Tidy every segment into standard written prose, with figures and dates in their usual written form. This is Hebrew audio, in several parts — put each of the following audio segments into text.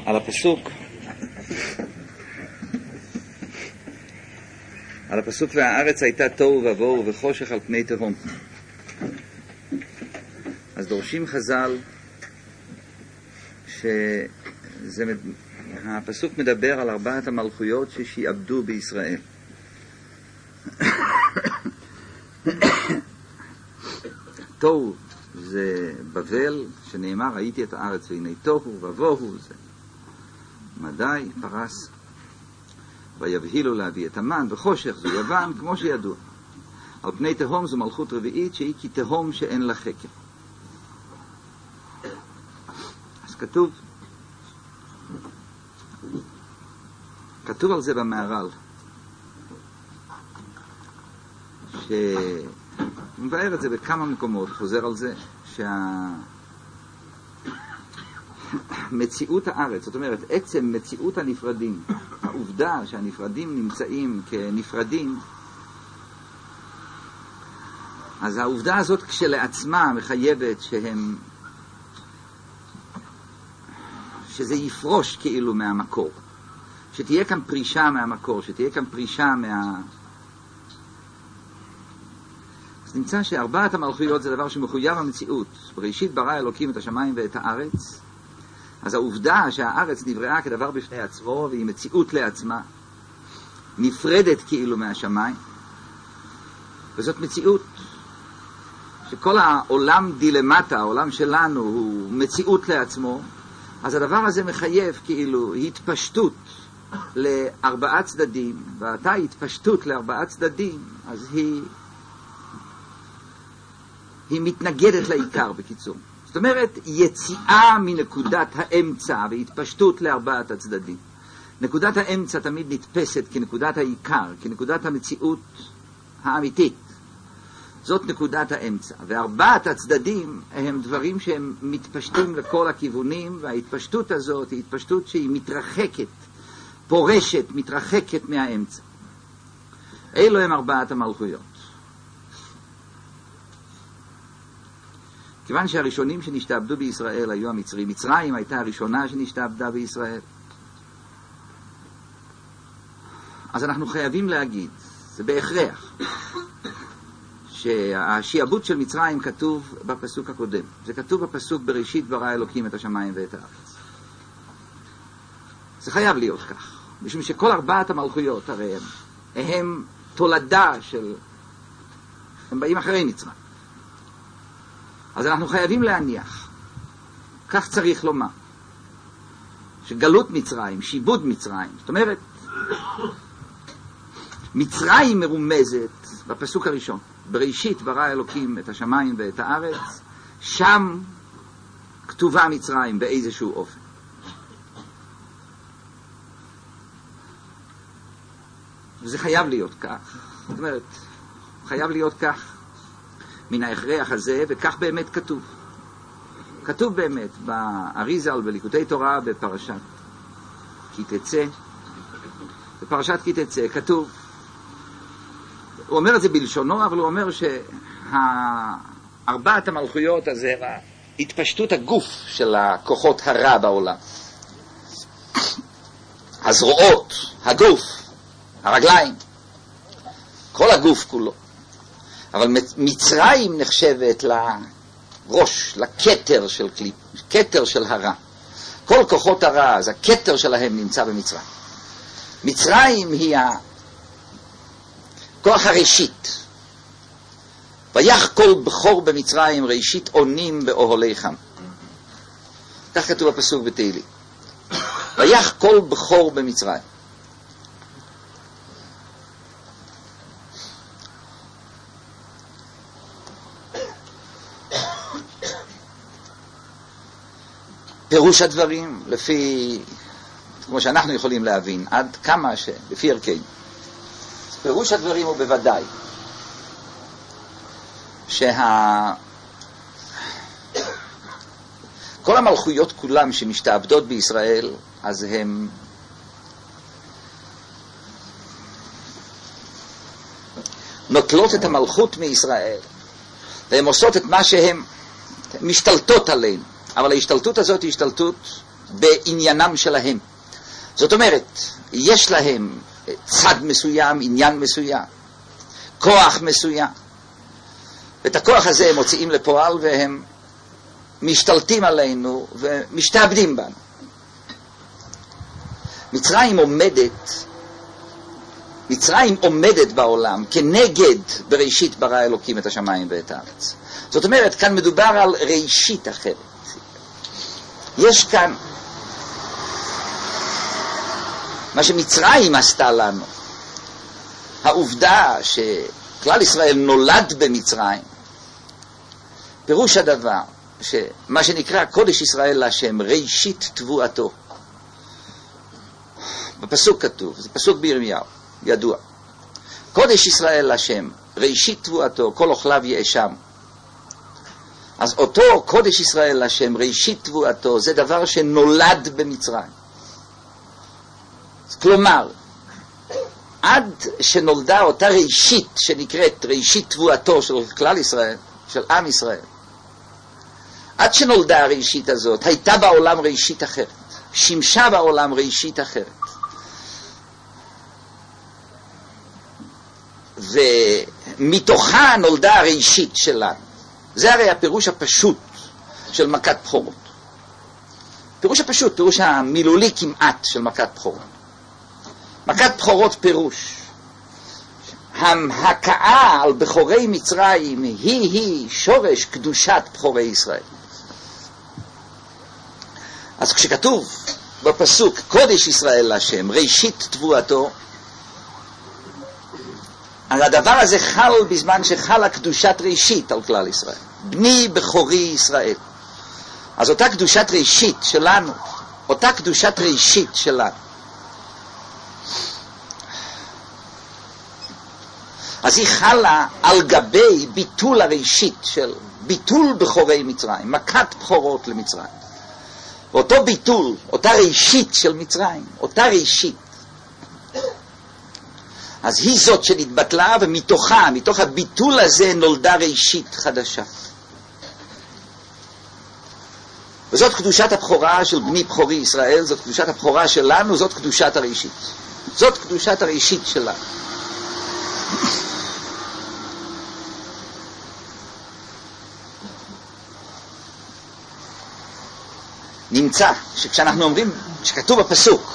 על הפסוק והארץ הייתה תוהו ובוהו וחושך על פני תהום. אז דורשים חז"ל שהפסוק מדבר על 4 המלכויות ששיעבדו בישראל. תוהו זה בבל, שנאמר ראיתי את הארץ והנה תוהו ובוהו, זה מדי פרס, ויבהילו להביא את המן, וחושך זו יוון, כמו שידוע. על פני תהום זו מלכות רביעית שהיא כתהום שאין לה חקר. אז כתוב על זה במהר"ל, שמבאר את זה בכמה מקומות, חוזר על זה, מציאות הארץ, זאת אומרת, עצם מציאות הנפרדים, העובדה שהנפרדים נמצאים כנפרדים, אז העובדה הזאת כשלעצמה מחייבת שזה יפרוש כאילו מהמקור, שתהיה כאן פרישה מהמקור, שתהיה כאן פרישה אז נמצא ש4 המלכויות זה דבר שמחויב המציאות. בראשית ברא אלוקים את השמיים ואת הארץ, אז העובדה שהארץ נבראה כדבר בפני עצמו והיא מציאות לעצמה, נפרדת כאילו מהשמיים, וזאת מציאות שכל העולם דילמטה, העולם שלנו הוא מציאות לעצמו, אז הדבר הזה מחייב כאילו התפשטות ל4 צדדים, ואתה התפשטות ל4 צדדים, אז היא מתנגדת לעיקר בקיצור. זאת אומרת, יציאה מנקודת האמצע והתפשטות ל4 הצדדים. נקודת האמצע תמיד נתפסת כנקודת העיקר, כנקודת המציאות האמיתית. זאת נקודת האמצע. ו4 הצדדים הם דברים שהם מתפשטים לכל הכיוונים, וההתפשטות הזאת היא התפשטות שהיא מתרחקת, פורשת, מתרחקת מהאמצע. אלו הם 4 המלכויות. כיוון שהראשונים שנשתעבדו בישראל היו המצרים, מצרים הייתה הראשונה שנשתעבדה בישראל, אז אנחנו חייבים להגיד, זה בהכרח, שהשיעבוד של מצרים כתוב בפסוק הקודם. זה כתוב בפסוק בראשית ברא אלוקים את השמיים ואת הארץ. זה חייב להיות כך, משום שכל 4 המלכויות הרי הם תולדה הם באים אחרי מצרים. אז אנחנו חייבים להניח, כך צריך לומר, שגלות מצרים, שיבוד מצרים, זאת אומרת, מצרים מרומזת בפסוק הראשון, בראשית ברא אלוקים את השמיים ואת הארץ, שם כתובה מצרים באיזשהו אופן. וזה חייב להיות כך, זאת אומרת, חייב להיות כך, מן ההכרח הזה, וכך באמת כתוב. כתוב באמת באריז"ל, בליקוטי תורה, בפרשת כי תצא. בפרשת כי תצא כתוב, הוא אומר את זה בלשונו, אבל הוא אומר שה4 המלכויות הזה, התפשטות הגוף של הכוחות הרע בעולם. הזרועות, הגוף, הרגליים, כל הגוף כולו. אבל מצרים נחשבת לראש, לכתר של הרע. כל כוחות הרע, אז הכתר שלהם נמצא במצרים. מצרים היא כוח הראשית. ויח כל בכור במצרים ראשית עונים באוהלי חם. כך כתוב הפסוק בתהילים. ויח כל בכור במצרים. פירוש הדברים לפי, כמו שאנחנו יכולים להבין, עד כמה לפי ערכנו. פירוש הדברים הוא בוודאי כל המלכויות כולם שמשתעבדות בישראל, אז הם נוטלות את המלכות מישראל, והן עושות את מה שהן משתלטות עליהן. אבל ההשתלטות הזאת היא השתלטות בעניינם שלהם. זאת אומרת, יש להם צד מסוים, עניין מסוים, כוח מסוים. ואת הכוח הזה הם מוציאים לפועל והם משתלטים עלינו ומשתעבדים בנו. מצרים עומדת בעולם כנגד בראשית ברא אלוקים את השמיים ואת הארץ. זאת אומרת, כאן מדובר על ראשית אחרת. יש כאן מה שמצרים עשתה לנו. העובדה שכלל ישראל נולד במצרים, פירוש הדבר שמה שנקרא קודש ישראל להשם, ראשית תבואתו. בפסוק כתוב, זה פסוק בירמיהו, ידוע. קודש ישראל להשם, ראשית תבואתו, כל אוכליו יאשם. אז אותו קודש ישראל להשם, ראשית תבואתו, זה דבר שנולד במצרים. כלומר, עד שנולדה אותה ראשית שנקראת ראשית תבואתו של כלל ישראל, של עם ישראל, עד שנולדה הראשית הזאת, הייתה בעולם ראשית אחרת, שימשה בעולם ראשית אחרת. ומתוכה נולדה הראשית שלנו. זה הרי הפירוש הפשוט של מכת בכורות. פירוש הפשוט, פירוש המילולי כמעט של מכת בכורות. מכת בכורות פירוש ההכאה על בכורי מצרים היא שורש קדושת בכורי ישראל. אז כשכתוב בפסוק קודש ישראל להשם, ראשית תבואתו, אז הדבר הזה חל בזמן שחלה קדושת ראשית על כלל ישראל. בני בכורי ישראל. אז אותה קדושת ראשית שלנו, אז היא חלה על גבי ביטול הראשית של ביטול בכורי מצרים, מכת בכורות למצרים. ואותו ביטול, אותה ראשית של מצרים, אותה ראשית, אז היא זאת שנתבטלה, ומתוך הביטול הזה נולדה ראשית חדשה. וזאת קדושת הבכורה של בני בכורי ישראל, זאת קדושת הבכורה שלנו, זאת קדושת הראשית. זאת קדושת הראשית שלנו. נמצא שכשאנחנו אומרים, שכתוב בפסוק,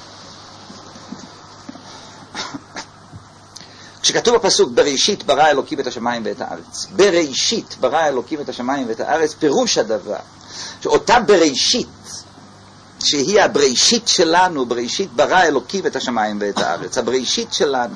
כשכתוב בפסוק בראשית ברא אלוקים את השמיים ואת הארץ, בראשית ברא אלוקים את השמיים ואת הארץ, פירוש הדבר שאותה בראשית, שהיא הבראשית שלנו, בראשית ברא אלוקים את השמיים ואת הארץ, הבראשית שלנו.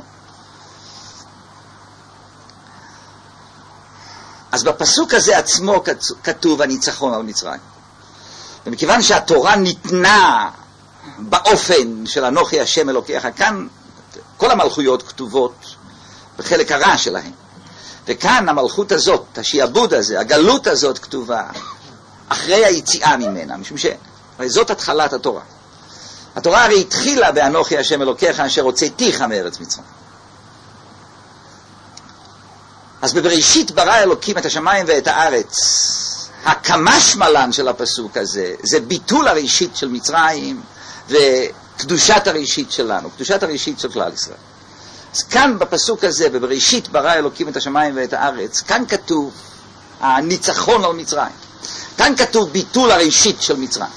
אז בפסוק הזה עצמו כתוב הניצחון על מצרים. ומכיוון שהתורה ניתנה באופן של אנוכי השם אלוקיך, כאן כל המלכויות כתובות בחלק הרע שלהם. וכאן המלכות הזאת, השיעבוד הזה, הגלות הזאת כתובה אחרי היציאה ממנה, משום הרי זאת התחלת התורה. התורה הרי התחילה באנוכי השם אלוקיך אשר הוצאתיך מארץ מצרים. אז בבראשית ברא אלוקים את השמיים ואת הארץ. הקמשמלן של הפסוק הזה זה ביטול הראשית של מצרים וקדושת הראשית שלנו, קדושת הראשית של כלל ישראל. אז כאן בפסוק הזה, בבראשית ברא אלוקים את השמיים ואת הארץ, כאן כתוב הניצחון על מצרים. כאן כתוב ביטול הראשית של מצרים.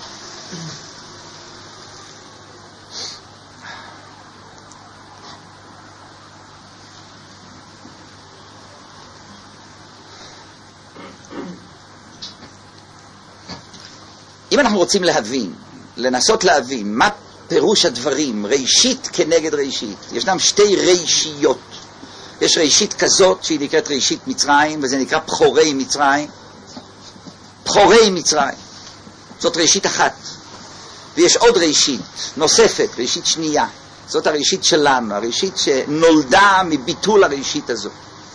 אם אנחנו רוצים לנסות להבין מה פירוש הדברים, ראשית כנגד ראשית, ישנם שתי ראשיות. יש ראשית כזאת שהיא נקראת ראשית מצרים, וזה נקרא בכורי מצרים. בכורי מצרים. זאת ראשית אחת. ויש עוד ראשית נוספת, ראשית שנייה. זאת הראשית שלנו, הראשית שנולדה מביטול הראשית הזאת.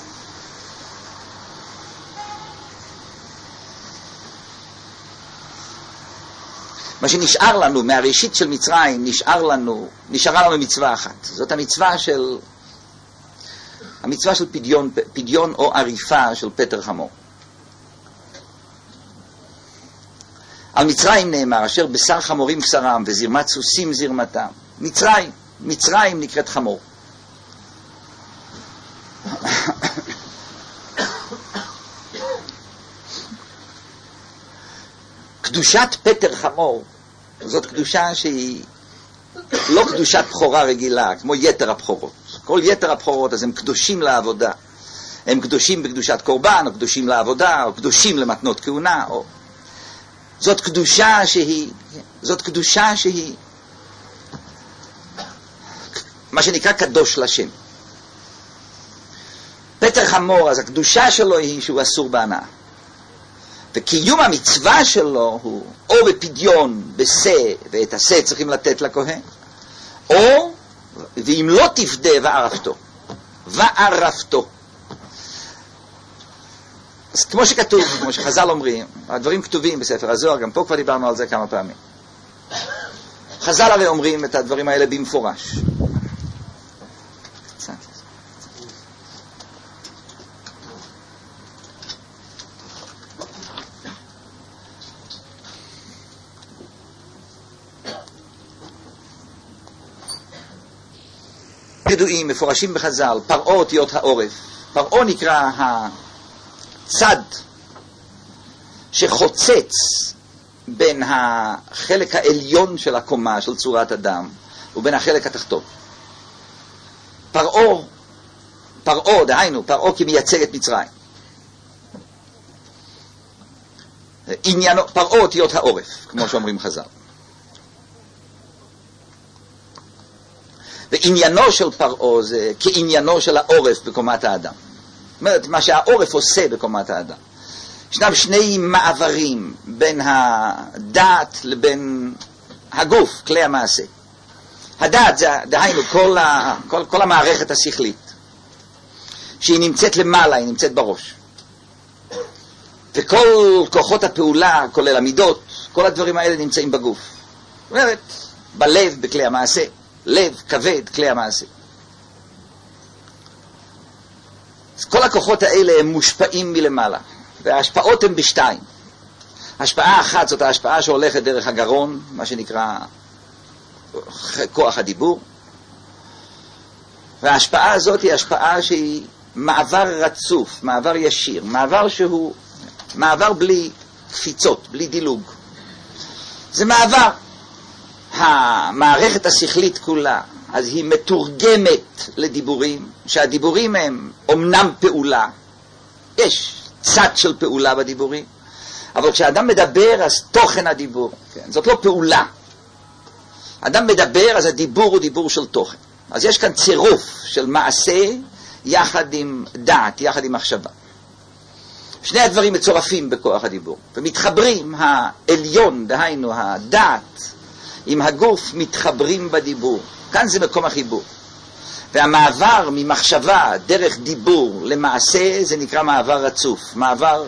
שנשאר לנו מהראשית של מצרים, נשארה לנו מצווה אחת. זאת המצווה של פדיון או עריפה של פטר חמור. על מצרים נאמר, אשר בשר חמורים בשרם וזרמת סוסים זרמתם. מצרים נקראת חמור. קדושת פטר חמור, זאת קדושה שהיא לא קדושת בחורה רגילה, כמו יתר הבחורות. כל יתר הבחורות, אז הם קדושים לעבודה. הם קדושים בקדושת קורבן, או קדושים לעבודה, או קדושים למתנות כהונה, או... זאת קדושה שהיא מה שנקרא קדוש לשם. פטר חמור, אז הקדושה שלו היא שהוא אסור בהנאה. וקיום המצווה שלו הוא או בפדיון, בשה, ואת השה צריכים לתת לכהן, או, ואם לא תפדה, וערפתו. אז כמו שכתוב, כמו שחז"ל אומרים, הדברים כתובים בספר הזוהר, גם פה כבר דיברנו על זה כמה פעמים. חז"ל הרי אומרים את הדברים האלה במפורש. ידועים, מפורשים בחז"ל, פרעה אותיות העורף. פרעה נקרא הצד שחוצץ בין החלק העליון של הקומה, של צורת אדם, ובין החלק התחתון. פרעה, דהיינו, פרעה כמייצג את מצרים. פרעה אותיות העורף, כמו שאומרים חז"ל. ועניינו של פרעה זה כעניינו של העורף בקומת האדם. זאת אומרת, מה שהעורף עושה בקומת האדם. ישנם שני מעברים בין הדעת לבין הגוף, כלי המעשה. הדעת זה, דהיינו, כל המערכת השכלית, שהיא נמצאת למעלה, היא נמצאת בראש. וכל כוחות הפעולה, כולל המידות, כל הדברים האלה נמצאים בגוף. זאת אומרת, בלב, בכלי המעשה. לב, כבד, כלי המעשה. אז כל הכוחות האלה הם מושפעים מלמעלה, וההשפעות הן בשתיים. השפעה אחת זאת ההשפעה שהולכת דרך הגרון, מה שנקרא כוח הדיבור, וההשפעה הזאת היא השפעה שהיא מעבר רצוף, מעבר ישיר, מעבר שהוא מעבר בלי קפיצות, בלי דילוג. זה מעבר. המערכת השכלית כולה, אז היא מתורגמת לדיבורים, שהדיבורים הם אומנם פעולה, יש צד של פעולה בדיבורים, אבל כשאדם מדבר, אז תוכן הדיבור, כן, זאת לא פעולה. אדם מדבר, אז הדיבור הוא דיבור של תוכן. אז יש כאן צירוף של מעשה יחד עם דעת, יחד עם מחשבה. שני הדברים מצורפים בכוח הדיבור, ומתחברים העליון, דהיינו הדעת, עם הגוף מתחברים בדיבור. כאן זה מקום החיבור. והמעבר ממחשבה דרך דיבור למעשה זה נקרא מעבר רצוף, מעבר...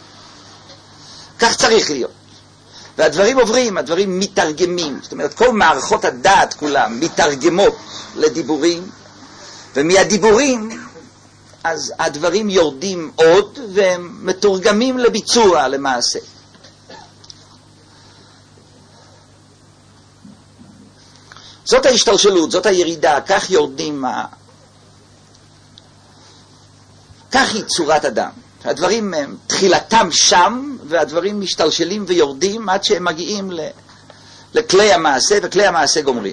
כך צריך להיות. והדברים עוברים, הדברים מתרגמים. זאת אומרת, כל מערכות הדעת כולם מתרגמות לדיבורים, ומהדיבורים אז הדברים יורדים עוד והם מתורגמים לביצוע למעשה. זאת ההשתלשלות, זאת הירידה, כך יורדים, כך היא צורת אדם. הדברים הם תחילתם שם, והדברים משתלשלים ויורדים עד שהם מגיעים לכלי המעשה, וכלי המעשה גומרים.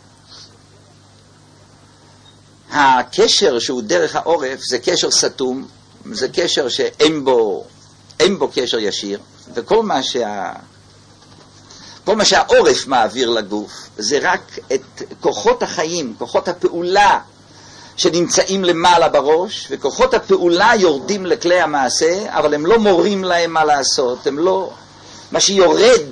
הקשר שהוא דרך העורף זה קשר סתום, זה קשר שאין בו קשר ישיר, וכל מה שהעורף מעביר לגוף זה רק את כוחות החיים, כוחות הפעולה שנמצאים למעלה בראש, וכוחות הפעולה יורדים לכלי המעשה, אבל הם לא מורים להם מה לעשות, הם לא... מה שיורד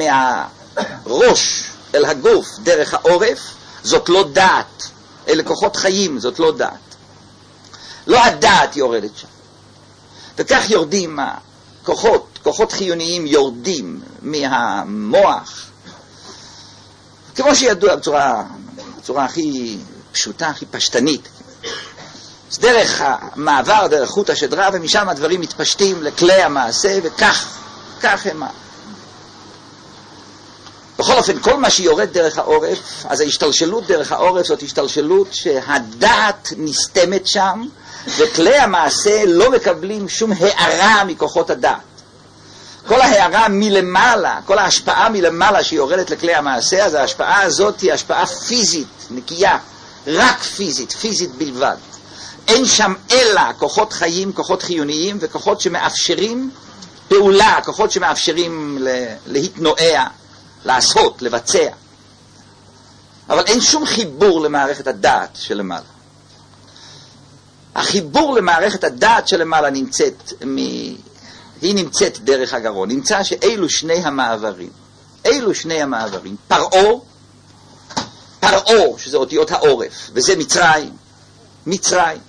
מהראש אל הגוף דרך העורף זאת לא דעת, אלה כוחות חיים, זאת לא דעת. לא הדעת יורדת שם. וכך יורדים כוחות חיוניים יורדים מהמוח, כמו שידוע בצורה הכי פשוטה, הכי פשטנית. אז דרך המעבר, דרך חוט השדרה, ומשם הדברים מתפשטים לכלי המעשה, וכך הם. בכל אופן, כל מה שיורד דרך העורף, אז ההשתלשלות דרך העורף זאת השתלשלות שהדעת נסתמת שם, וכלי המעשה לא מקבלים שום הערה מכוחות הדעת. כל ההערה מלמעלה, כל ההשפעה מלמעלה שיורדת לכלי המעשה, אז ההשפעה הזאת היא השפעה פיזית, נקייה, רק פיזית, פיזית בלבד. אין שם אלא כוחות חיים, כוחות חיוניים, וכוחות שמאפשרים פעולה, כוחות שמאפשרים להתנועע, לעשות, לבצע. אבל אין שום חיבור למערכת הדעת שלמעלה. החיבור למערכת הדעת שלמעלה היא נמצאת דרך הגרון. נמצא שאלו שני המעברים. אלו שני המעברים. פרעה, שזה אותיות העורף, וזה מצרים. מצרים.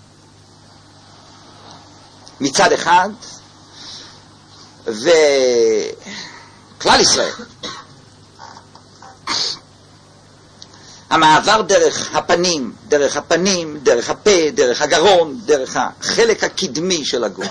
מצד אחד, וכלל ישראל. המעבר דרך הפנים, דרך הפה, דרך הגרון, דרך החלק הקדמי של הגוף.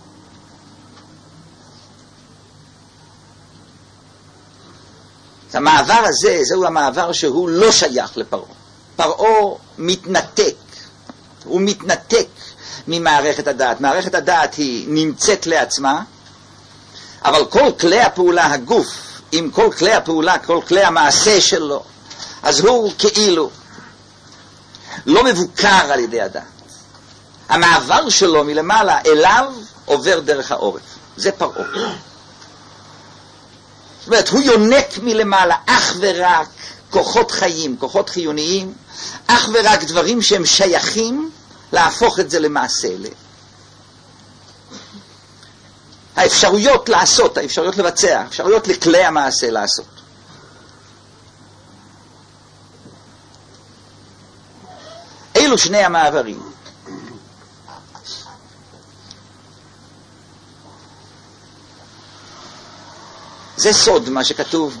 המעבר הזה, זהו המעבר שהוא לא שייך לפרעה. פרעה מתנתק, הוא מתנתק ממערכת הדעת. מערכת הדעת היא נמצאת לעצמה, אבל כל כלי הפעולה, הגוף, עם כל כלי הפעולה, כל כלי המעשה שלו, אז הוא כאילו לא מבוקר על ידי הדעת. המעבר שלו מלמעלה אליו עובר דרך העורף. זה פרעה. זאת אומרת, הוא יונק מלמעלה אך ורק כוחות חיים, כוחות חיוניים, אך ורק דברים שהם שייכים להפוך את זה למעשה. האפשרויות לעשות, האפשרויות לבצע, האפשרויות לכלי המעשה לעשות. אלו שני המעברים. זה סוד מה שכתוב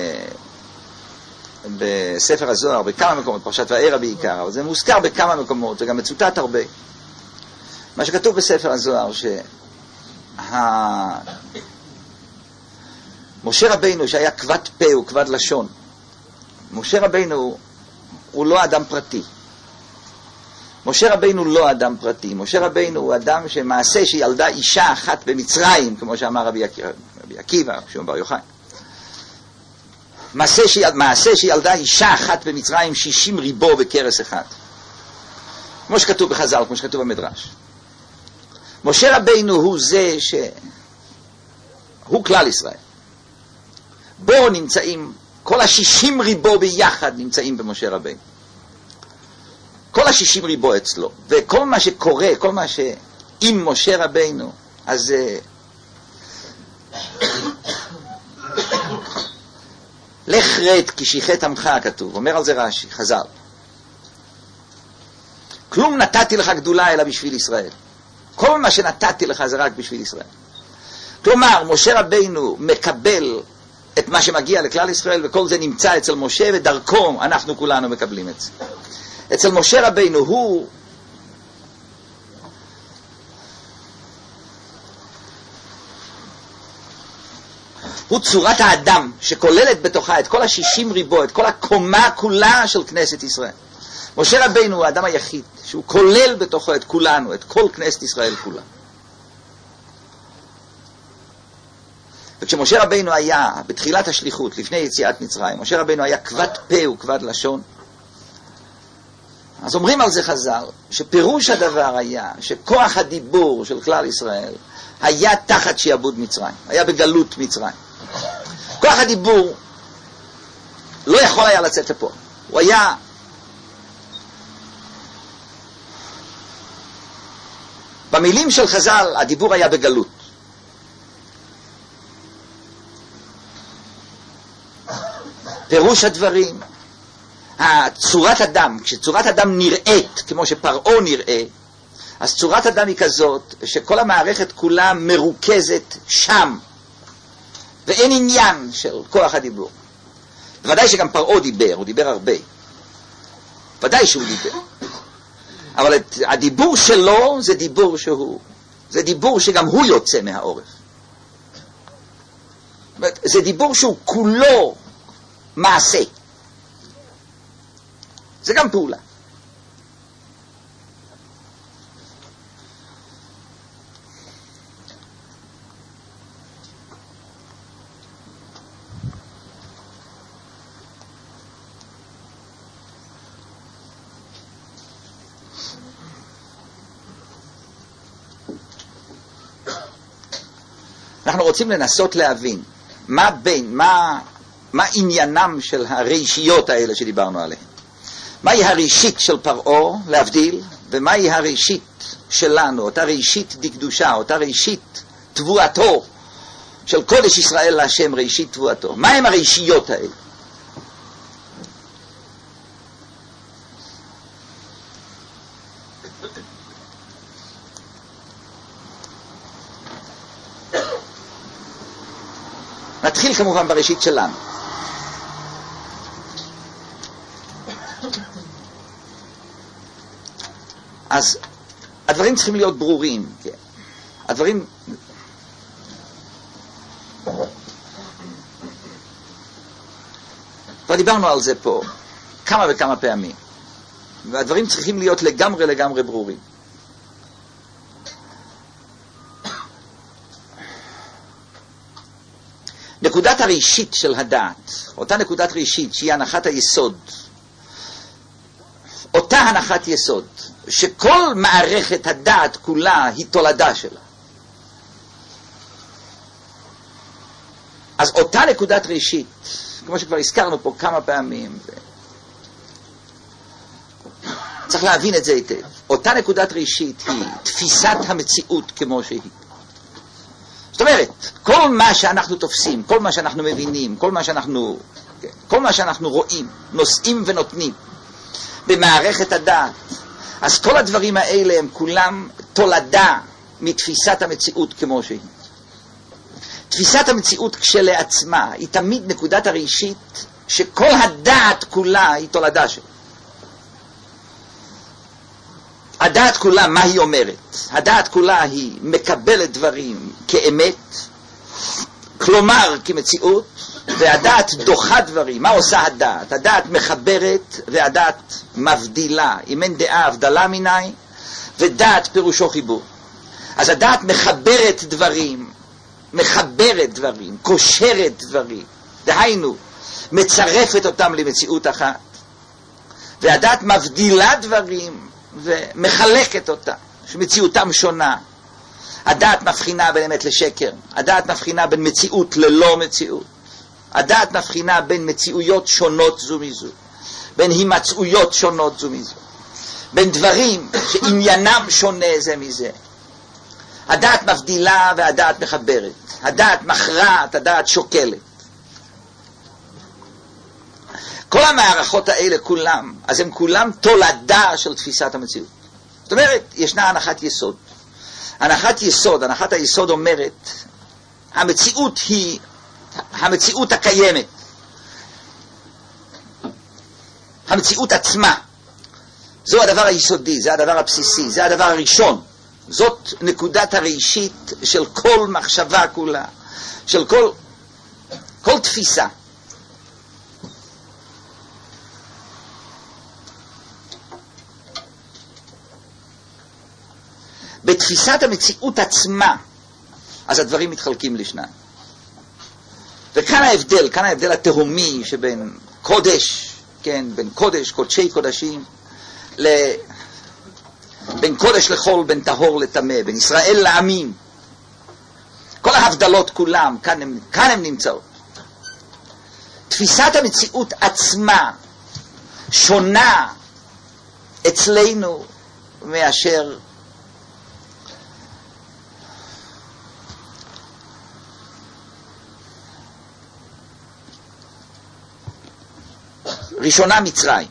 בספר הזוהר, בכמה מקומות, פרשת וערה בעיקר, אבל זה מוזכר בכמה מקומות, וגם מצוטט הרבה. מה שכתוב בספר הזוהר, משה רבינו שהיה כבד פה וכבד לשון, משה רבינו הוא לא אדם פרטי. משה רבינו לא אדם פרטי. משה רבינו הוא אדם שמעשה שילדה אישה אחת במצרים, כמו שאמר רבי עקיבא, שמעון בר יוחאי. מעשה שילדה אישה אחת במצרים 60 ריבו בכרס אחד. כמו שכתוב בחז"ל, כמו שכתוב במדרש. משה רבינו הוא זה הוא כלל ישראל. בו נמצאים, כל ה-60 ריבו ביחד נמצאים במשה רבינו. כל ה-60 ריבו אצלו. וכל מה שקורה, כל מה שעם משה רבינו, אז לך רד כי שיחת עמך, כתוב. אומר על זה רש"י, חז"ל. כלום נתתי לך גדולה אלא בשביל ישראל. כל מה שנתתי לך זה רק בשביל ישראל. כלומר, משה רבינו מקבל את מה שמגיע לכלל ישראל, וכל זה נמצא אצל משה, ודרכו אנחנו כולנו מקבלים את זה. אצל משה רבינו הוא צורת האדם שכוללת בתוכה את כל ה-60 ריבו, את כל הקומה כולה של כנסת ישראל. משה רבינו הוא האדם היחיד שהוא כולל בתוכו את כולנו, את כל כנסת ישראל כולה. וכשמשה רבינו היה בתחילת השליחות, לפני יציאת מצרים, משה רבינו היה כבד פה וכבד לשון. אז אומרים על זה חז"ל, שפירוש הדבר היה שכוח הדיבור של כלל ישראל היה תחת שיעבוד מצרים, היה בגלות מצרים. כוח הדיבור לא יכול היה לצאת לפה. הוא היה במילים של חז"ל, הדיבור היה בגלות. פירוש הדברים, צורת אדם, כשצורת אדם נראית כמו שפרעה נראה, אז צורת אדם היא כזאת שכל המערכת כולה מרוכזת שם, ואין עניין של כוח הדיבור. ודאי שגם פרעה דיבר, הוא דיבר הרבה. ודאי שהוא דיבר. אבל הדיבור שלו זה דיבור שגם הוא יוצא מהעורף. זה דיבור שהוא כולו מעשה. זה גם פעולה. אנחנו רוצים לנסות להבין מה עניינם של הראשיות האלה שדיברנו עליהן. מהי הראשית של פרעה, להבדיל, ומהי הראשית שלנו, אותה ראשית דקדושה, אותה ראשית תבואתו של קודש ישראל להשם, ראשית תבואתו. מה הם הראשיות האלה? נתחיל כמובן בראשית שלנו. אז הדברים צריכים להיות ברורים. הדברים... כבר דיברנו על זה פה כמה וכמה פעמים. והדברים צריכים להיות לגמרי ברורים. נקודת הראשית של הדעת, אותה נקודת ראשית שהיא הנחת היסוד, אותה הנחת יסוד, שכל מערכת הדעת כולה היא תולדה שלה. אז אותה נקודת ראשית, כמו שכבר הזכרנו פה כמה פעמים, צריך להבין את זה היטב, אותה נקודת ראשית היא תפיסת המציאות כמו שהיא. זאת אומרת, כל מה שאנחנו תופסים, כל מה שאנחנו מבינים, כל מה שאנחנו רואים, נושאים ונותנים במערכת הדעת, אז כל הדברים האלה הם כולם תולדה מתפיסת המציאות כמו שהיא. תפיסת המציאות כשלעצמה היא תמיד נקודת הראשית שכל הדעת כולה היא תולדה שלה. הדעת כולה, מה היא אומרת? הדעת כולה היא מקבלת דברים כאמת, כלומר כמציאות, והדעת דוחה דברים. מה עושה הדעת? הדעת מחברת והדעת מבדילה. אם אין דעה הבדלה מיני, ודעת פירושו חיבור. אז הדעת מחברת דברים, קושרת דברים, דהיינו, מצרפת אותם למציאות אחת, והדעת מבדילה דברים ומחלקת אותה, שמציאותם שונה. הדעת מבחינה בין אמת לשקר, הדעת מבחינה בין מציאות ללא מציאות, הדעת מבחינה בין מציאויות שונות זו מזו, בין הימצאויות שונות זו מזו, בין דברים שעניינם שונה זה מזה. הדעת מבדילה והדעת מחברת, הדעת מכרעת, הדעת שוקלת. כל המערכות האלה כולם, אז הם כולם תולדה של תפיסת המציאות. זאת אומרת, ישנה הנחת יסוד. הנחת היסוד אומרת, המציאות היא המציאות הקיימת. המציאות עצמה. זו הדבר היסודי, זה הדבר הבסיסי, זה הדבר הראשון. זאת נקודת הראשית של כל מחשבה כולה, של כל תפיסה. בתפיסת המציאות עצמה, אז הדברים מתחלקים לשניים. וכאן ההבדל התהומי שבין קודש, כן, בין קודש, קודשי קודשים, בין קודש לחול, בין טהור לטמא, בין ישראל לעמים. כל ההבדלות כולם, כאן הם נמצאות. תפיסת המציאות עצמה שונה אצלנו מאשר ראשונה מצרים.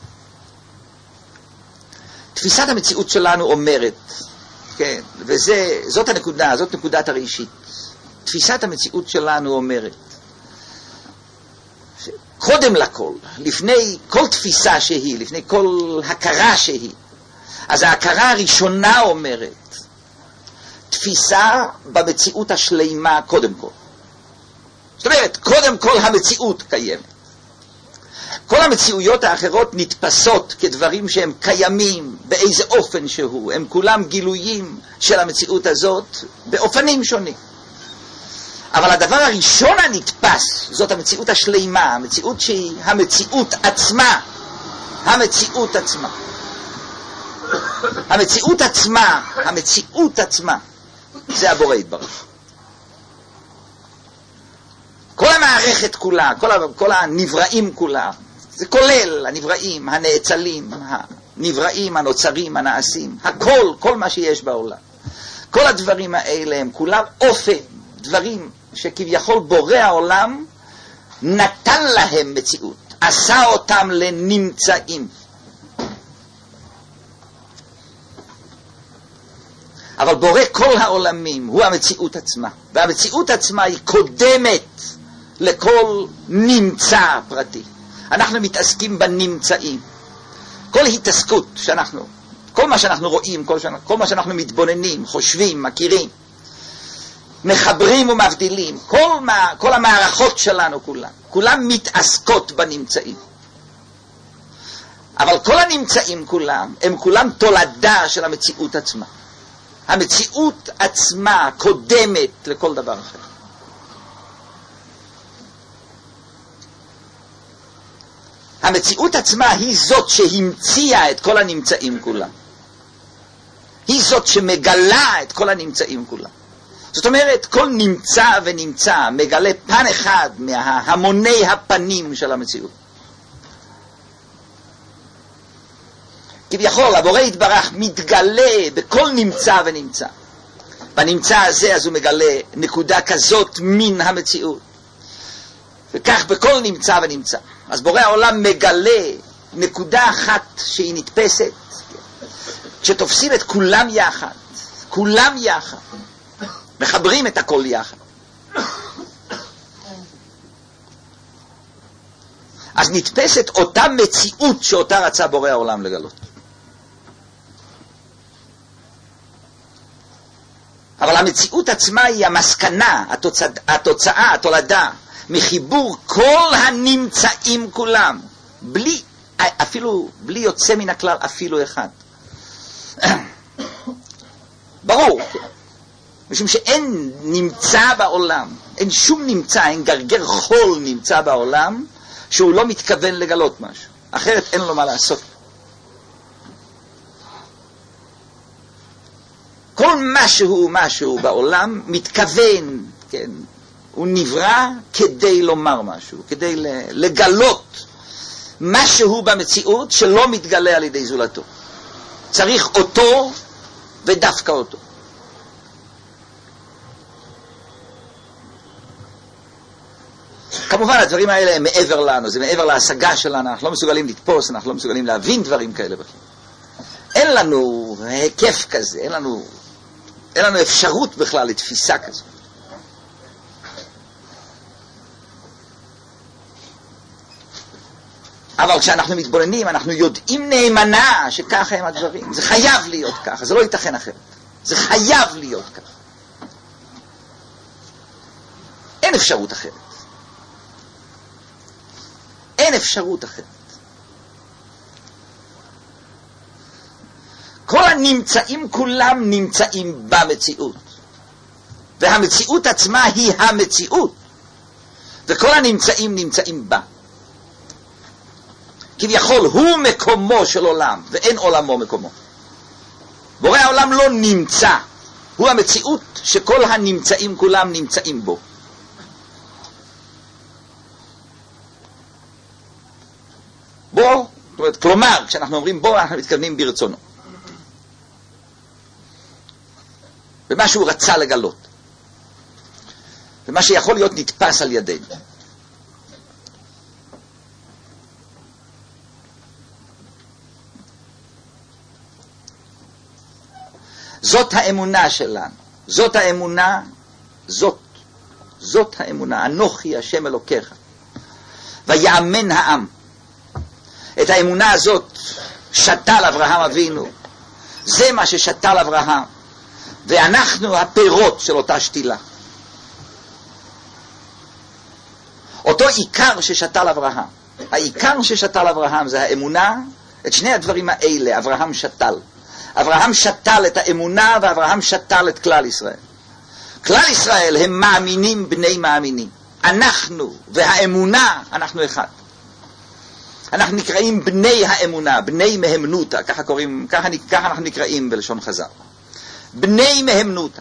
תפיסת המציאות שלנו אומרת, כן, זאת הנקודה, זאת נקודת הראשית. תפיסת המציאות שלנו אומרת, קודם לכל, לפני כל תפיסה שהיא, לפני כל הכרה שהיא, אז ההכרה הראשונה אומרת, תפיסה במציאות השלימה קודם כל. זאת אומרת, קודם כל המציאות קיימת. כל המציאויות האחרות נתפסות כדברים שהם קיימים באיזה אופן שהוא, הם כולם גילויים של המציאות הזאת באופנים שונים. אבל הדבר הראשון הנתפס זאת המציאות השלימה, המציאות שהיא המציאות עצמה, המציאות עצמה. המציאות עצמה, המציאות עצמה, זה הבורא יתברך. כל המערכת כולה, כל הנבראים כולה, זה כולל הנבראים, הנאצלים, הנבראים, הנוצרים, הנעשים, הכל, כל מה שיש בעולם. כל הדברים האלה הם כולם אופן, דברים שכביכול בורא העולם נתן להם מציאות, עשה אותם לנמצאים. אבל בורא כל העולמים הוא המציאות עצמה, והמציאות עצמה היא קודמת לכל נמצא פרטי. אנחנו מתעסקים בנמצאים. כל התעסקות שאנחנו, כל מה שאנחנו רואים, כל מה שאנחנו מתבוננים, חושבים, מכירים, מחברים ומבדילים, כל המערכות שלנו כולם מתעסקות בנמצאים. אבל כל הנמצאים כולם, הם כולם תולדה של המציאות עצמה. המציאות עצמה קודמת לכל דבר אחר. המציאות עצמה היא זאת שהמציאה את כל הנמצאים כולם. היא זאת שמגלה את כל הנמצאים כולם. זאת אומרת, כל נמצא ונמצא מגלה פן אחד מהמוני הפנים של המציאות. כביכול, הבורא יתברך מתגלה בכל נמצא ונמצא. בנמצא הזה אז הוא מגלה נקודה כזאת מן המציאות. וכך בכל נמצא ונמצא. אז בורא העולם מגלה נקודה אחת שהיא נתפסת. כשתופסים את כולם יחד, כולם יחד, מחברים את הכל יחד. אז נתפסת אותה מציאות שאותה רצה בורא העולם לגלות. אבל המציאות עצמה היא המסקנה, התוצאה, התולדה, מחיבור כל הנמצאים כולם, אפילו בלי יוצא מן הכלל, אפילו אחד. ברור, משום שאין נמצא בעולם, אין שום נמצא, אין גרגר חול נמצא בעולם, שהוא לא מתכוון לגלות משהו. אחרת אין לו מה לעשות. כל משהו בעולם מתכוון, כן, הוא נברא כדי לומר משהו, כדי לגלות משהו במציאות שלא מתגלה על ידי זולתו. צריך אותו ודווקא אותו. כמובן הדברים האלה הם מעבר לנו, זה מעבר להשגה שלנו, אנחנו לא מסוגלים לתפוס, אנחנו לא מסוגלים להבין דברים כאלה בכלל. אין לנו היקף כזה, אין לנו אפשרות בכלל לתפיסה כזו. אבל כשאנחנו מתבוננים, אנחנו יודעים נאמנה שככה הם הדברים. זה חייב להיות ככה, זה לא ייתכן אחרת. זה חייב להיות ככה. אין אפשרות אחרת. אין אפשרות אחרת. כל הנמצאים כולם נמצאים במציאות. והמציאות עצמה היא המציאות. וכל הנמצאים נמצאים בה. כביכול הוא מקומו של עולם, ואין עולמו מקומו. בורא העולם לא נמצא. הוא המציאות שכל הנמצאים כולם נמצאים בו. בו, כלומר, כשאנחנו אומרים בו, אנחנו מתכוונים ברצונו. במה שהוא רצה לגלות. ומה שיכול להיות נתפס על ידינו. זאת האמונה שלנו. זאת האמונה, זאת האמונה. אנוכי השם אלוקיך. ויאמן העם. את האמונה הזאת שתל אברהם אבינו. זה מה ששתל אברהם. ואנחנו הפירות של אותה שתילה. אותו עיקר ששתל אברהם. העיקר ששתל אברהם זה האמונה, את שני הדברים האלה אברהם שתל. אברהם שתל את האמונה ואברהם שתל את כלל ישראל. כלל ישראל הם מאמינים בני מאמינים. אנחנו והאמונה, אנחנו אחד. אנחנו נקראים בני האמונה, בני מהמנותה, ככה אנחנו נקראים בלשון חז"ל. בני מהמנותה.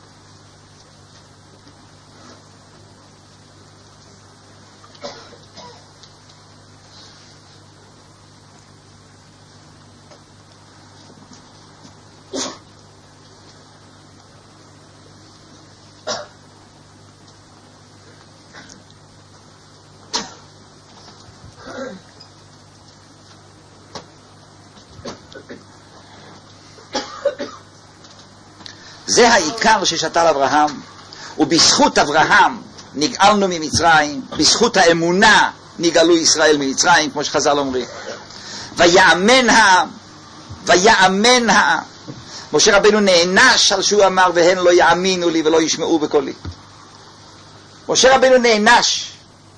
זה העיקר ששתל אברהם, ובזכות אברהם נגאלנו ממצרים, בזכות האמונה נגאלו ישראל ממצרים, כמו שחז"ל אומרים. ויאמן העם, ויאמן העם. משה רבנו נענש על שהוא אמר והן לא יאמינו לי ולא ישמעו בקולי. משה רבנו נענש.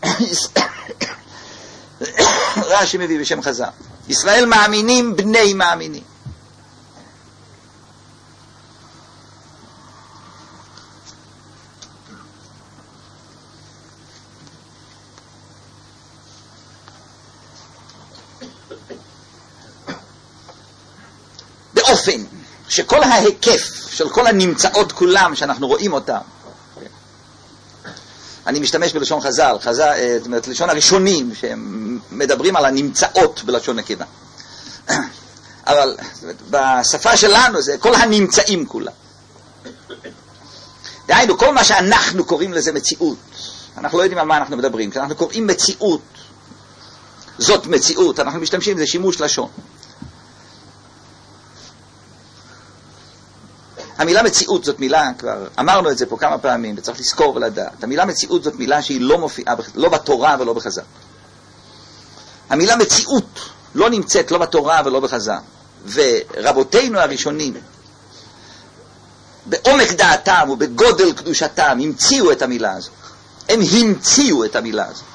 רש"י מביא בשם חז"ל. ישראל מאמינים בני מאמינים. באופן שכל ההיקף של כל הנמצאות כולם שאנחנו רואים אותם, אני משתמש בלשון חז"ל, זאת אומרת לשון הראשונים שמדברים על הנמצאות בלשון נקבה, אבל בשפה שלנו זה כל הנמצאים כולם. דהיינו, כל מה שאנחנו קוראים לזה מציאות, אנחנו לא יודעים על מה אנחנו מדברים, כשאנחנו קוראים מציאות, זאת מציאות, אנחנו משתמשים בזה שימוש לשון. המילה מציאות זאת מילה, כבר אמרנו את זה פה כמה פעמים, וצריך לזכור ולדעת. המילה מציאות זאת מילה שהיא לא מופיעה, לא בתורה ולא בחז"ל. המילה מציאות לא נמצאת לא בתורה ולא בחז"ל. ורבותינו הראשונים, בעומק דעתם ובגודל קדושתם, המציאו את המילה הזו. הם המציאו את המילה הזו.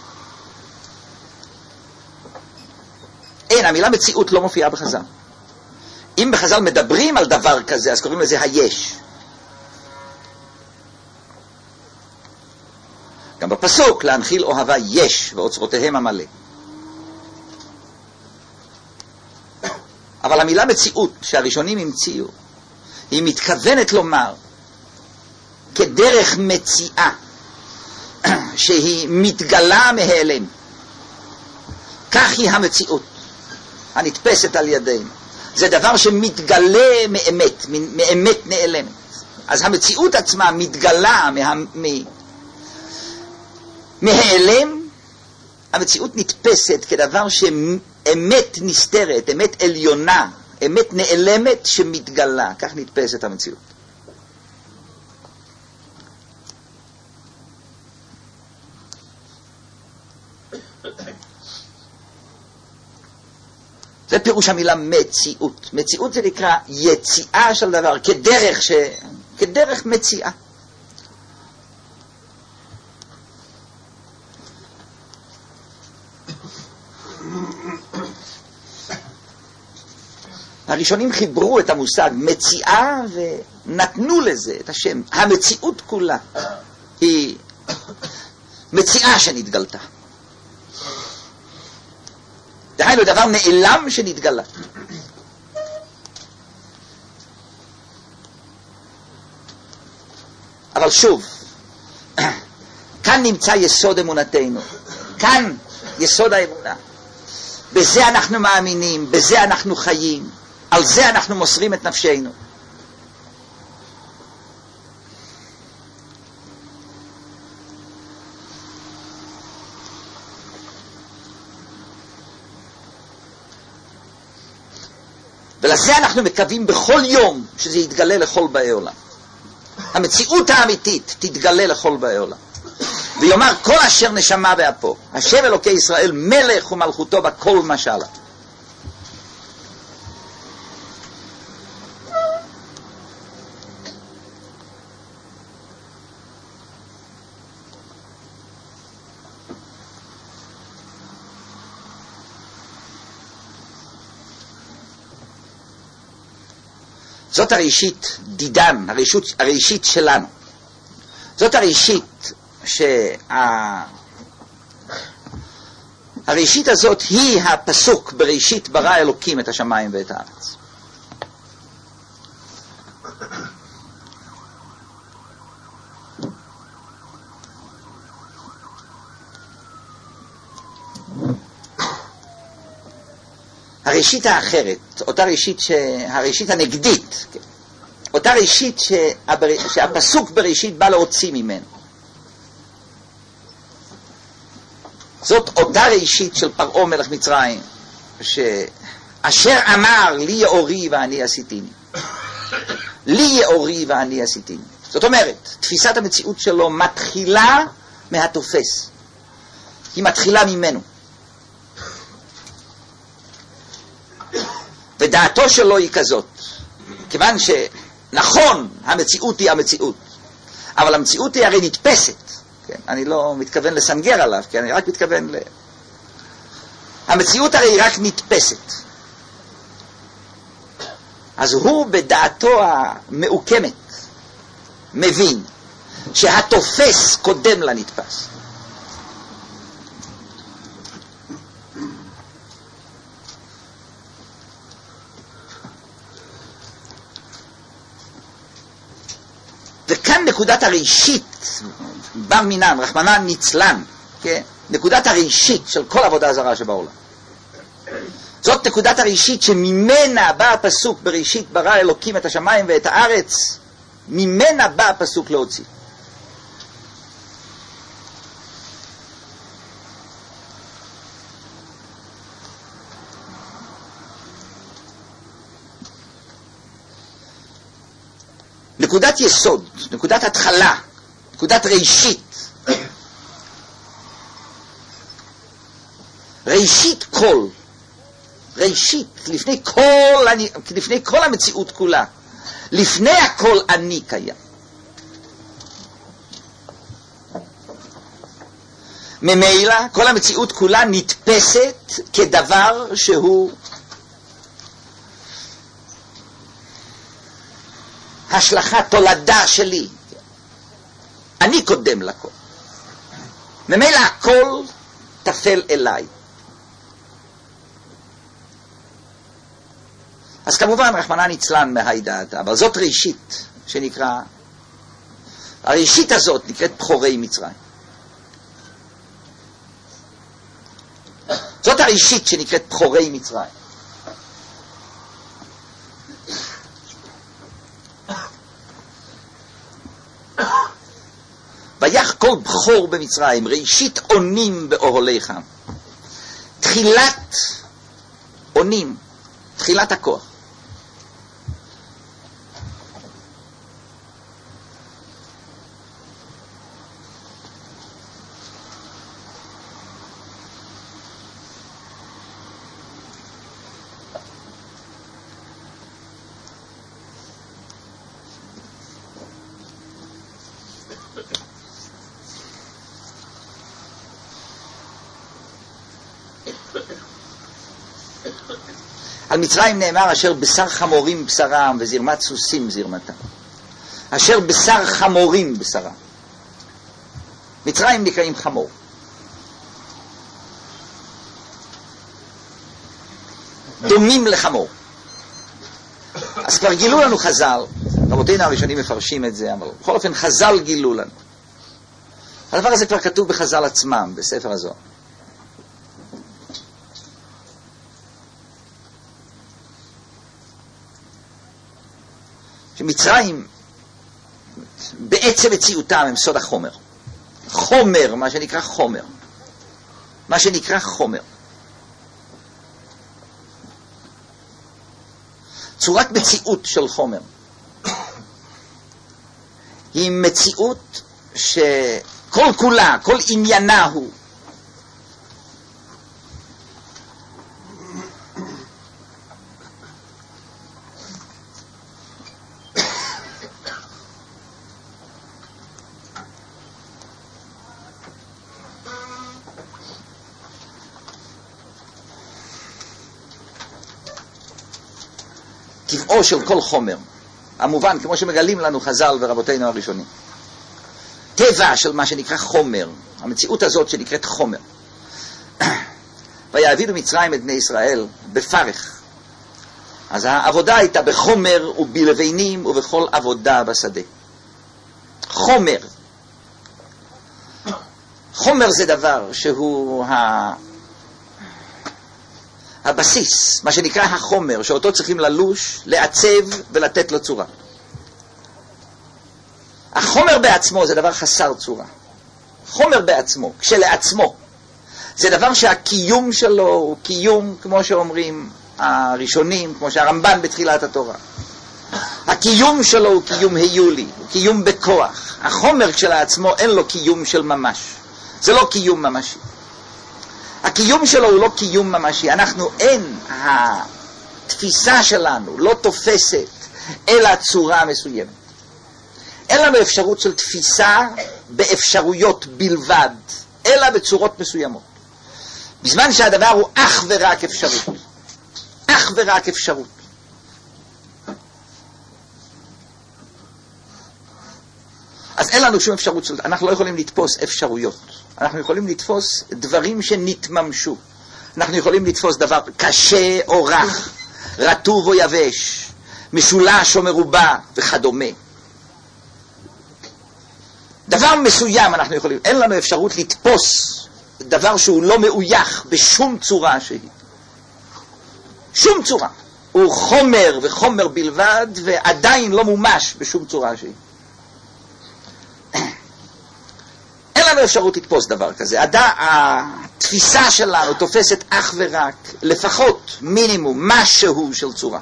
אין, המילה מציאות לא מופיעה בחז"ל. אם בחז"ל מדברים על דבר כזה, אז קוראים לזה היש. גם בפסוק, להנחיל אוהבה יש, ואוצרותיהם המלא. אבל המילה מציאות, שהראשונים המציאו, היא מתכוונת לומר, כדרך מציאה, שהיא מתגלה מהיעלם. כך היא המציאות, הנתפסת על ידינו. זה דבר שמתגלה מאמת, מאמת נעלמת. אז המציאות עצמה מתגלה מהיעלם, המציאות נתפסת כדבר שאמת נסתרת, אמת עליונה, אמת נעלמת שמתגלה. כך נתפסת המציאות. זה פירוש המילה מציאות. מציאות זה נקרא יציאה של דבר, כדרך מציאה. הראשונים חיברו את המושג מציאה ונתנו לזה את השם. המציאות כולה היא מציאה שנתגלתה. דהיינו דבר נעלם שנתגלה. אבל שוב, כאן נמצא יסוד אמונתנו. כאן יסוד האמונה. בזה אנחנו מאמינים, בזה אנחנו חיים, על זה אנחנו מוסרים את נפשנו. ולזה אנחנו מקווים בכל יום שזה יתגלה לכל באי עולם. המציאות האמיתית תתגלה לכל באי עולם. ויאמר כל אשר נשמה באפו, השם אלוקי ישראל מלך ומלכותו בכל משלה. זאת הראשית דידן, הראשית שלנו. זאת הראשית הראשית הזאת היא הפסוק בראשית ברא אלוקים את השמיים ואת הארץ. הראשית האחרת, אותה ראשית הראשית הנגדית, אותה ראשית שהפסוק בראשית בא להוציא ממנו. זאת אותה ראשית של פרעה מלך מצרים, אשר אמר לי יאורי ואני עשיתיני. לי יאורי ואני עשיתיני. זאת אומרת, תפיסת המציאות שלו מתחילה מהתופס. היא מתחילה ממנו. ודעתו שלו היא כזאת, כיוון שנכון, המציאות היא המציאות, אבל המציאות היא הרי נתפסת. כן? אני לא מתכוון לסנגר עליו, כי אני רק מתכוון המציאות הרי היא רק נתפסת. אז הוא בדעתו המעוקמת מבין שהתופס קודם לנתפס. וכאן נקודת הראשית, בר מינן, רחמנן ניצלן, כן? נקודת הראשית של כל עבודה זרה שבעולם. זאת נקודת הראשית שממנה בא הפסוק בראשית ברא אלוקים את השמיים ואת הארץ, ממנה בא הפסוק להוציא. נקודת יסוד, נקודת התחלה, נקודת ראשית. ראשית כל, ראשית, לפני כל המציאות כולה, לפני הכל אני קיים. ממילא כל המציאות כולה נתפסת כדבר שהוא השלכה, תולדה שלי. אני קודם לכל. ממילא הכל תפל אליי. אז כמובן רחמנא ליצלן מהי דעתה, אבל זאת ראשית שנקרא, הראשית הזאת נקראת בכורי מצרים. זאת הראשית שנקראת בכורי מצרים. ויח כל בכור במצרים, ראשית עונים באוהליך. תחילת עונים, תחילת הכוח. על מצרים נאמר אשר בשר חמורים בשרם וזרמת סוסים זרמתם. אשר בשר חמורים בשרם. מצרים נקראים חמור. דומים לחמור. אז כבר גילו לנו חז"ל, רבותינו הראשונים מפרשים את זה, אבל בכל אופן חז"ל גילו לנו. הדבר הזה כבר כתוב בחז"ל עצמם, בספר הזוהר. שמצרים בעצם מציאותם הם סוד החומר. חומר, מה שנקרא חומר. מה שנקרא חומר. צורת מציאות של חומר. היא מציאות שכל כולה, כל עניינה הוא טבעו של כל חומר המובן, כמו שמגלים לנו חז"ל ורבותינו הראשונים. טבע של מה שנקרא חומר, המציאות הזאת שנקראת חומר. ויעבידו מצרים את בני ישראל בפרך. אז העבודה הייתה בחומר ובלבנים ובכל עבודה בשדה. חומר. חומר זה דבר שהוא הבסיס, מה שנקרא החומר, שאותו צריכים ללוש, לעצב ולתת לו צורה. החומר בעצמו זה דבר חסר צורה. חומר בעצמו, כשלעצמו, זה דבר שהקיום שלו הוא קיום, כמו שאומרים הראשונים, כמו שהרמב"ן בתחילת התורה. הקיום שלו הוא קיום היולי, הוא קיום בכוח. החומר כשלעצמו אין לו קיום של ממש. זה לא קיום ממשי. הקיום שלו הוא לא קיום ממשי. אנחנו אין, התפיסה שלנו לא תופסת אלא צורה מסוימת. אין לנו אפשרות של תפיסה באפשרויות בלבד, אלא בצורות מסוימות. בזמן שהדבר הוא אך ורק אפשרות. אך ורק אפשרות. אז אין לנו שום אפשרות של... אנחנו לא יכולים לתפוס אפשרויות. אנחנו יכולים לתפוס דברים שנתממשו. אנחנו יכולים לתפוס דבר קשה או רך, רטוב או יבש, משולש או מרובע וכדומה. דבר מסוים אנחנו יכולים, אין לנו אפשרות לתפוס דבר שהוא לא מאויח בשום צורה שהיא. שום צורה. הוא חומר וחומר בלבד ועדיין לא מומש בשום צורה שהיא. אין לנו אפשרות לתפוס דבר כזה. התפיסה שלנו תופסת אך ורק, לפחות מינימום, משהו של צורה.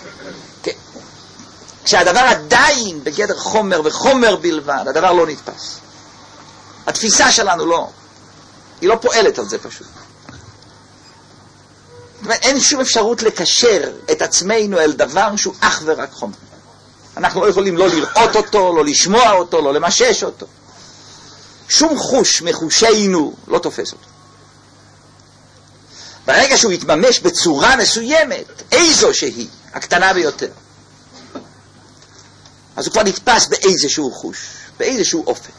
כשהדבר עדיין בגדר חומר וחומר בלבד, הדבר לא נתפס. התפיסה שלנו לא, היא לא פועלת על זה פשוט. זאת אומרת, אין שום אפשרות לקשר את עצמנו אל דבר שהוא אך ורק חומר. אנחנו לא יכולים לא לראות אותו, לא לשמוע אותו, לא למשש אותו. שום חוש מחושינו לא תופס אותו. ברגע שהוא יתממש בצורה מסוימת, איזו שהיא, הקטנה ביותר, אז הוא כבר נתפס באיזשהו חוש, באיזשהו אופן.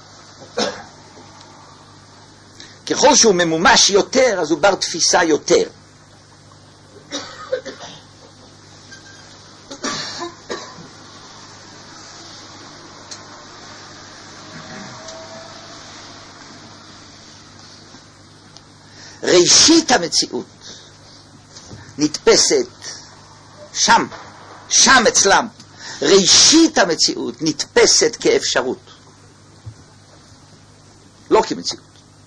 ככל שהוא ממומש יותר, אז הוא בר תפיסה יותר. ראשית המציאות נתפסת שם אצלם. ראשית המציאות נתפסת כאפשרות, לא כמציאות.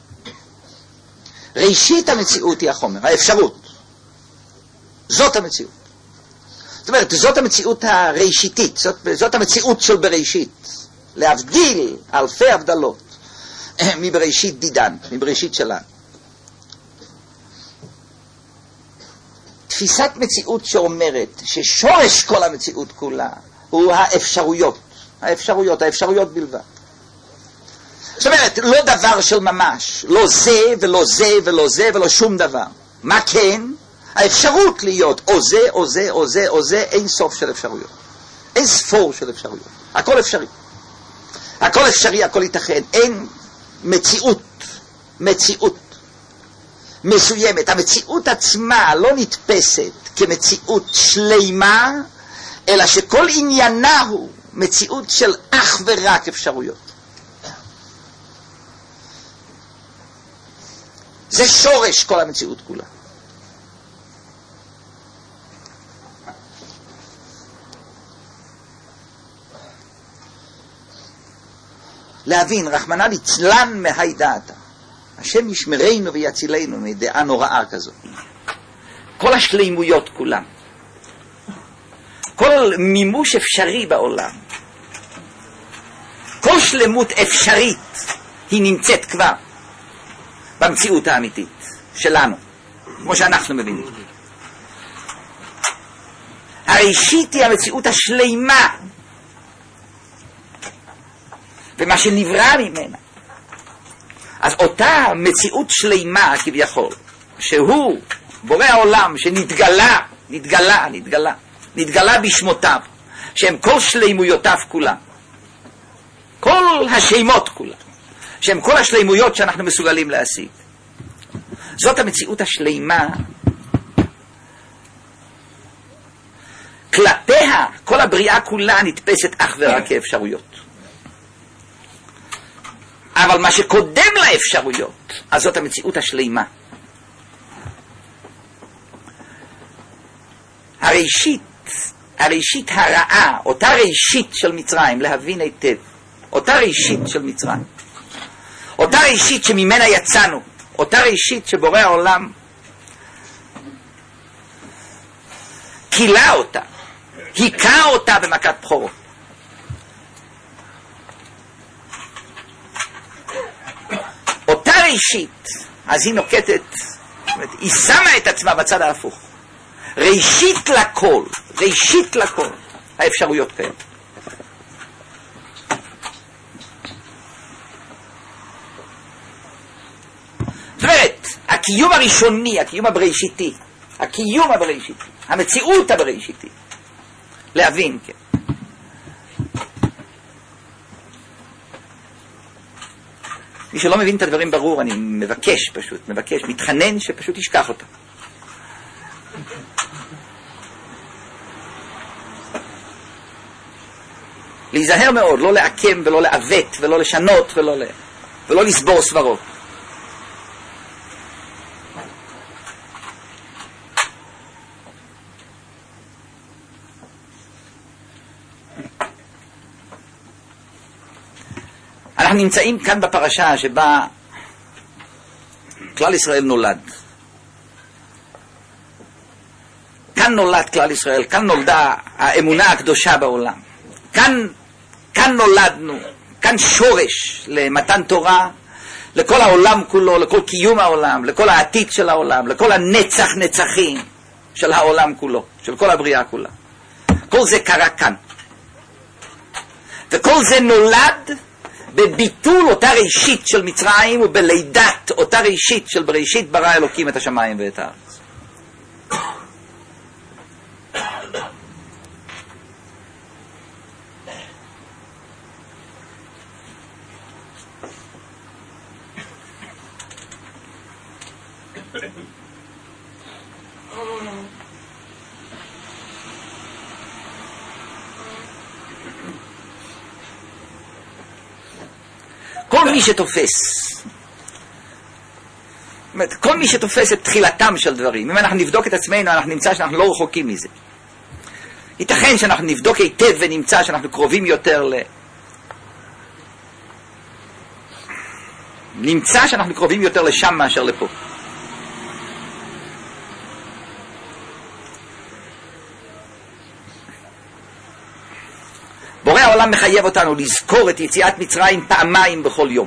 ראשית המציאות היא החומר, האפשרות. זאת המציאות. זאת אומרת, זאת המציאות הראשיתית, זאת המציאות של בראשית. להבדיל אלפי הבדלות מבראשית דידן, מבראשית שלנו. תפיסת מציאות שאומרת ששורש כל המציאות כולה הוא האפשרויות בלבד. זאת אומרת, לא דבר של ממש, לא זה ולא זה ולא זה ולא שום דבר. מה כן? האפשרות להיות או זה או זה או זה או זה, אין סוף של אפשרויות. אין ספור של אפשרויות. הכל אפשרי. הכל אפשרי, הכל ייתכן. אין מציאות מסוימת. המציאות עצמה לא נתפסת כמציאות שלימה, אלא שכל עניינה הוא מציאות של אך ורק אפשרויות. זה שורש כל המציאות כולה. להבין, רחמנא ליצלן מהי דעתה. השם ישמרנו ויצילנו מדעה נוראה כזאת. כל השלימויות כולם, כל מימוש אפשרי בעולם, כל שלמות אפשרית היא נמצאת כבר במציאות האמיתית שלנו, כמו שאנחנו מבינים. הראשית היא המציאות השלימה, ומה שנברא ממנה. אז אותה מציאות שלימה כביכול, שהוא בורא העולם שנתגלה בשמותיו, שהם כל שלימויותיו כולם. כל השמות כולם. שהם כל השלימויות שאנחנו מסוגלים להשיג. זאת המציאות השלימה. כלפיה כל הבריאה כולה נתפסת אך ורק כאפשרויות. אבל מה שקודם לאפשרויות, אז זאת המציאות השלימה. הראשית הרעה, אותה ראשית של מצרים, להבין היטב, אותה ראשית של מצרים, אותה ראשית שממנה יצאנו, אותה ראשית שבורא העולם קילה אותה, היכה אותה במכת בכורות. אותה ראשית, אז היא נוקטת, היא שמה את עצמה בצד ההפוך. ראשית לכל, ראשית לכל, האפשרויות כאלה. זאת אומרת, הקיום הראשוני, הקיום הבראשיתי, הקיום הבראשיתי, המציאות הבראשיתי, להבין, כן. מי שלא מבין את הדברים ברור, אני מבקש פשוט, מתחנן שפשוט ישכח אותה. להיזהר מאוד, לא לעקם ולא לעוות ולא לשנות ולא לסבור סברות. אנחנו נמצאים כאן בפרשה שבה כלל ישראל נולד. כאן נולד כלל ישראל, כאן נולדה האמונה הקדושה בעולם. כאן נולדנו, כאן שורש למתן תורה, לכל העולם כולו, לכל קיום העולם, לכל העתיד של העולם, לכל הנצח נצחים של העולם כולו, של כל הבריאה כולה. כל זה קרה כאן. וכל זה נולד בביטול אותה ראשית של מצרים ובלידת אותה ראשית של בראשית ברא אלוקים את השמיים ואת הארץ. כל מי שתופס את תחילתם של דברים, אם אנחנו נבדוק את עצמנו, אנחנו נמצא שאנחנו לא רחוקים מזה. ייתכן שאנחנו נבדוק היטב ונמצא שאנחנו קרובים יותר נמצא שאנחנו קרובים יותר לשם מאשר לפה. בורא העולם מחייב אותנו לזכור את יציאת מצרים פעמיים בכל יום.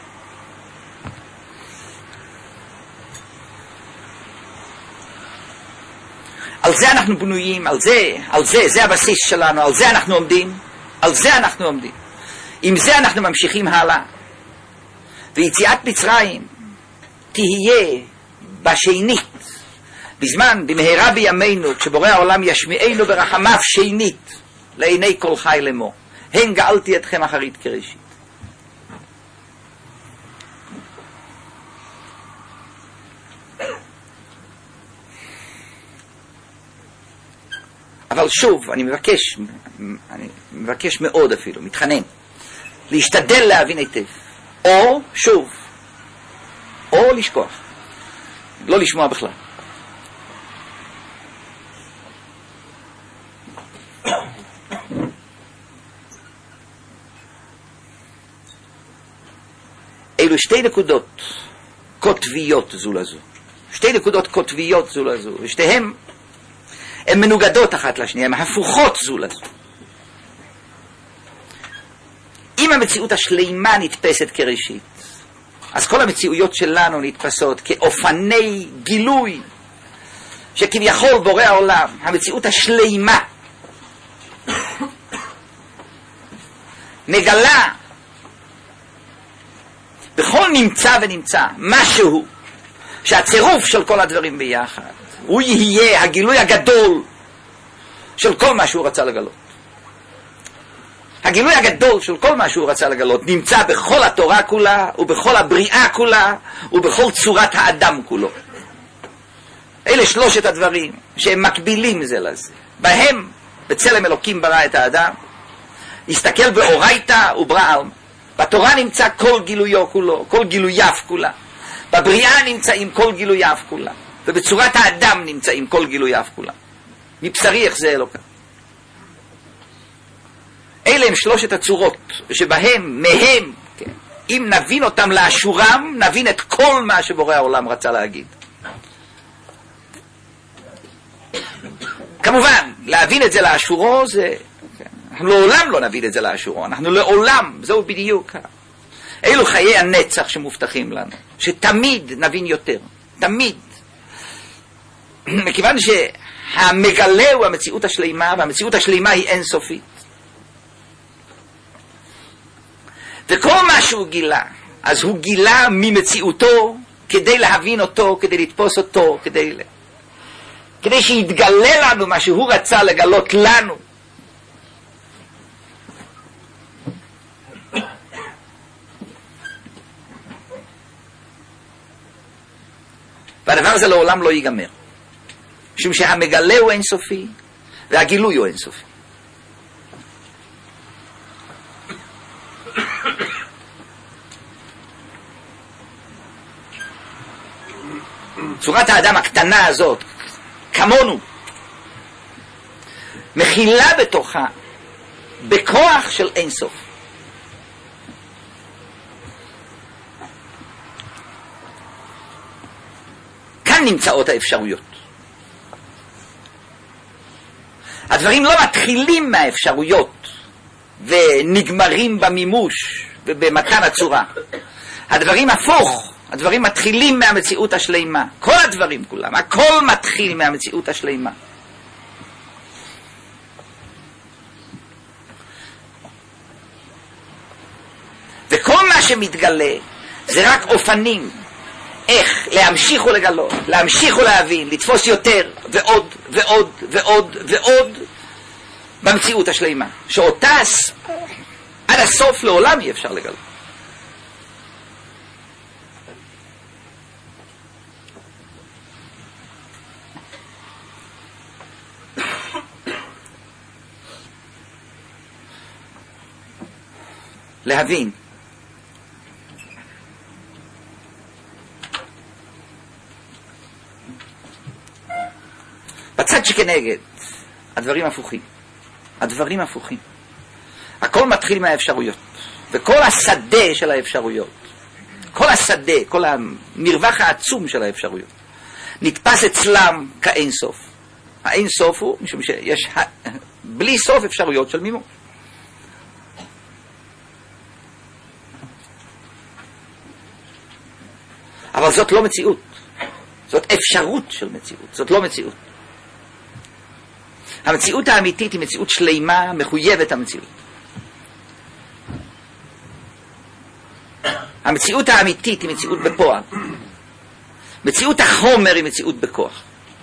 על זה אנחנו בנויים, זה הבסיס שלנו, על זה אנחנו עומדים, עם זה אנחנו ממשיכים הלאה. ויציאת מצרים תהיה בשנית, במהרה בימינו, כשבורא העולם ישמיענו ברחמיו שנית, לעיני כל חי לאמור, הן גאלתי אתכם אחרית כראשית. אבל שוב, אני מבקש מאוד אפילו, מתחנן, להשתדל להבין היטב. או לשכוח. לא לשמוע בכלל. אלו שתי נקודות כותביות זו לזו. ושתיהן הן מנוגדות אחת לשנייה, הן הפוכות זו לזו. אם המציאות השלימה נתפסת כראשית, אז כל המציאויות שלנו נתפסות כאופני גילוי שכביכול בורא העולם, המציאות השלימה מגלה בכל נמצא ונמצא משהו שהצירוף של כל הדברים ביחד הוא יהיה הגילוי הגדול של כל מה שהוא רצה לגלות. הגילוי הגדול של כל מה שהוא רצה לגלות נמצא בכל התורה כולה, ובכל הבריאה כולה, ובכל צורת האדם כולו. אלה שלושת הדברים שהם מקבילים זה לזה. בהם, בצלם אלוקים ברא את האדם, הסתכל באורייתא וברא עלמא. בתורה נמצא כל גילויו כולו, כל גילוייו כולה. בבריאה נמצאים כל גילוייו כולה. ובצורת האדם נמצאים כל גילוייו כולה. מבשרי איך זה אלוקה. אלה הם שלושת הצורות שבהם, מהם, כן, אם נבין אותם לאשורם, נבין את כל מה שבורא העולם רצה להגיד. כמובן, להבין את זה לאשורו זה... אנחנו לעולם לא נבין את זה לאשורו, אנחנו לעולם, זהו בדיוק. אלו חיי הנצח שמובטחים לנו, שתמיד נבין יותר, תמיד. מכיוון שהמגלה הוא המציאות השלימה, והמציאות השלימה היא אינסופית. וכל מה שהוא גילה, אז הוא גילה ממציאותו כדי להבין אותו, כדי לתפוס אותו, כדי שיתגלה לנו מה שהוא רצה לגלות לנו. והדבר הזה לעולם לא ייגמר. משום שהמגלה הוא אינסופי, והגילוי הוא אינסופי. צורת האדם הקטנה הזאת, כמונו, מכילה בתוכה בכוח של אינסוף. כאן נמצאות האפשרויות. הדברים לא מתחילים מהאפשרויות ונגמרים במימוש ובמתן הצורה. הדברים הפוך, הדברים מתחילים מהמציאות השלימה. כל הדברים כולם, הכל מתחיל מהמציאות השלימה. וכל מה שמתגלה זה רק אופנים איך להמשיך ולגלות, להמשיך ולהבין, לתפוס יותר ועוד ועוד ועוד ועוד במציאות השלימה, שאותה עד הסוף לעולם אי אפשר לגלות. להבין בצד שכנגד הדברים הפוכים, הדברים הפוכים. הכל מתחיל מהאפשרויות, וכל השדה של האפשרויות, כל השדה, כל המרווח העצום של האפשרויות נתפס אצלם כאינסוף. האינסוף הוא משום שיש בלי סוף אפשרויות של מימוש. אבל זאת לא מציאות, זאת אפשרות של מציאות, זאת לא מציאות. המציאות האמיתית היא מציאות שלימה, מחויבת המציאות. המציאות האמיתית היא מציאות בפועל. מציאות החומר היא מציאות בכוח.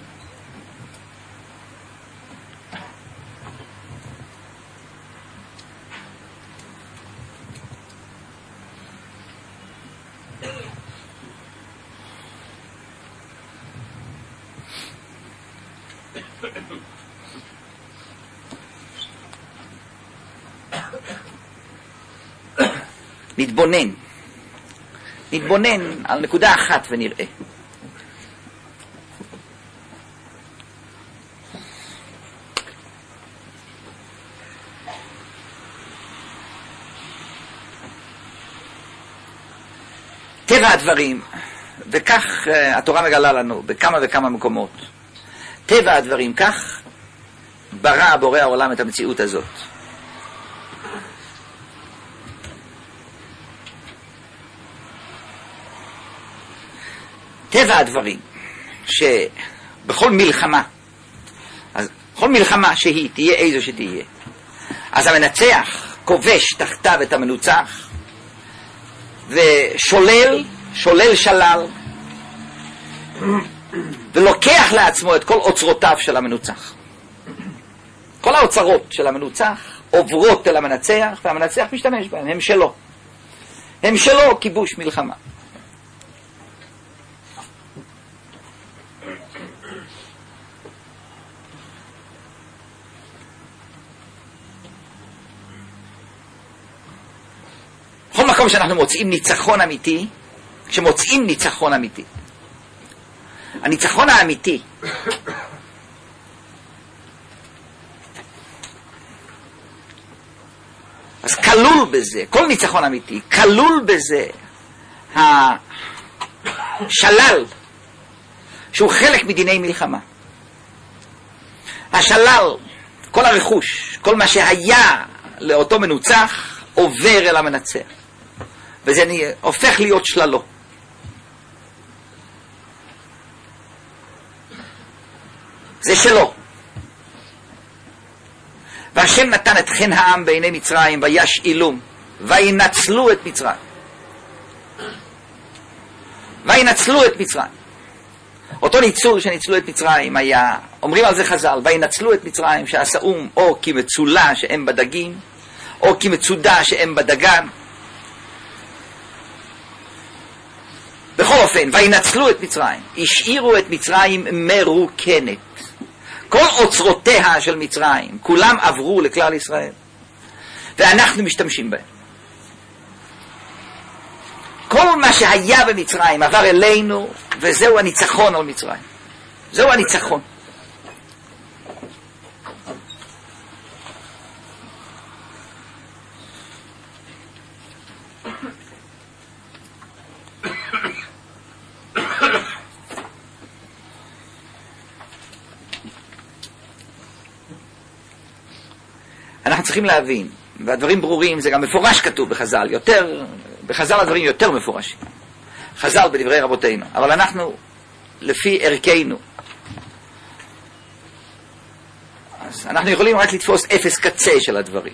נתבונן על נקודה אחת ונראה. טבע הדברים, וכך התורה מגלה לנו בכמה וכמה מקומות, טבע הדברים, כך ברא בורא העולם את המציאות הזאת. טבע הדברים, שבכל מלחמה, אז בכל מלחמה שהיא, תהיה איזו שתהיה, אז המנצח כובש תחתיו את המנוצח, ושולל שלל, ולוקח לעצמו את כל אוצרותיו של המנוצח. כל האוצרות של המנוצח עוברות אל המנצח, והמנצח משתמש בהם, הם שלו. הם שלו כיבוש מלחמה. בכל מקום שאנחנו מוצאים ניצחון אמיתי, כשמוצאים ניצחון אמיתי, הניצחון האמיתי אז כלול בזה, כל ניצחון אמיתי, כלול בזה השלל, שהוא חלק מדיני מלחמה. השלל, כל הרכוש, כל מה שהיה לאותו מנוצח, עובר אל המנצח. וזה הופך להיות שללו. זה שלו. והשם נתן את חן העם בעיני מצרים, וישאילום, וינצלו את מצרים. וינצלו את מצרים. אותו ניצול שניצלו את מצרים היה, אומרים על זה חז"ל, וינצלו את מצרים, שעשאום או כמצולה שהם בדגים, או כמצודה שהם בדגן. בכל אופן, וינצלו את מצרים, השאירו את מצרים מרוקנת. כל אוצרותיה של מצרים, כולם עברו לכלל ישראל, ואנחנו משתמשים בהם. כל מה שהיה במצרים עבר אלינו, וזהו הניצחון על מצרים. זהו הניצחון. אנחנו צריכים להבין, והדברים ברורים, זה גם מפורש כתוב בחז"ל, בחז"ל הדברים יותר מפורשים. חז"ל בדברי רבותינו, אבל אנחנו, לפי ערכנו, אז אנחנו יכולים רק לתפוס אפס קצה של הדברים.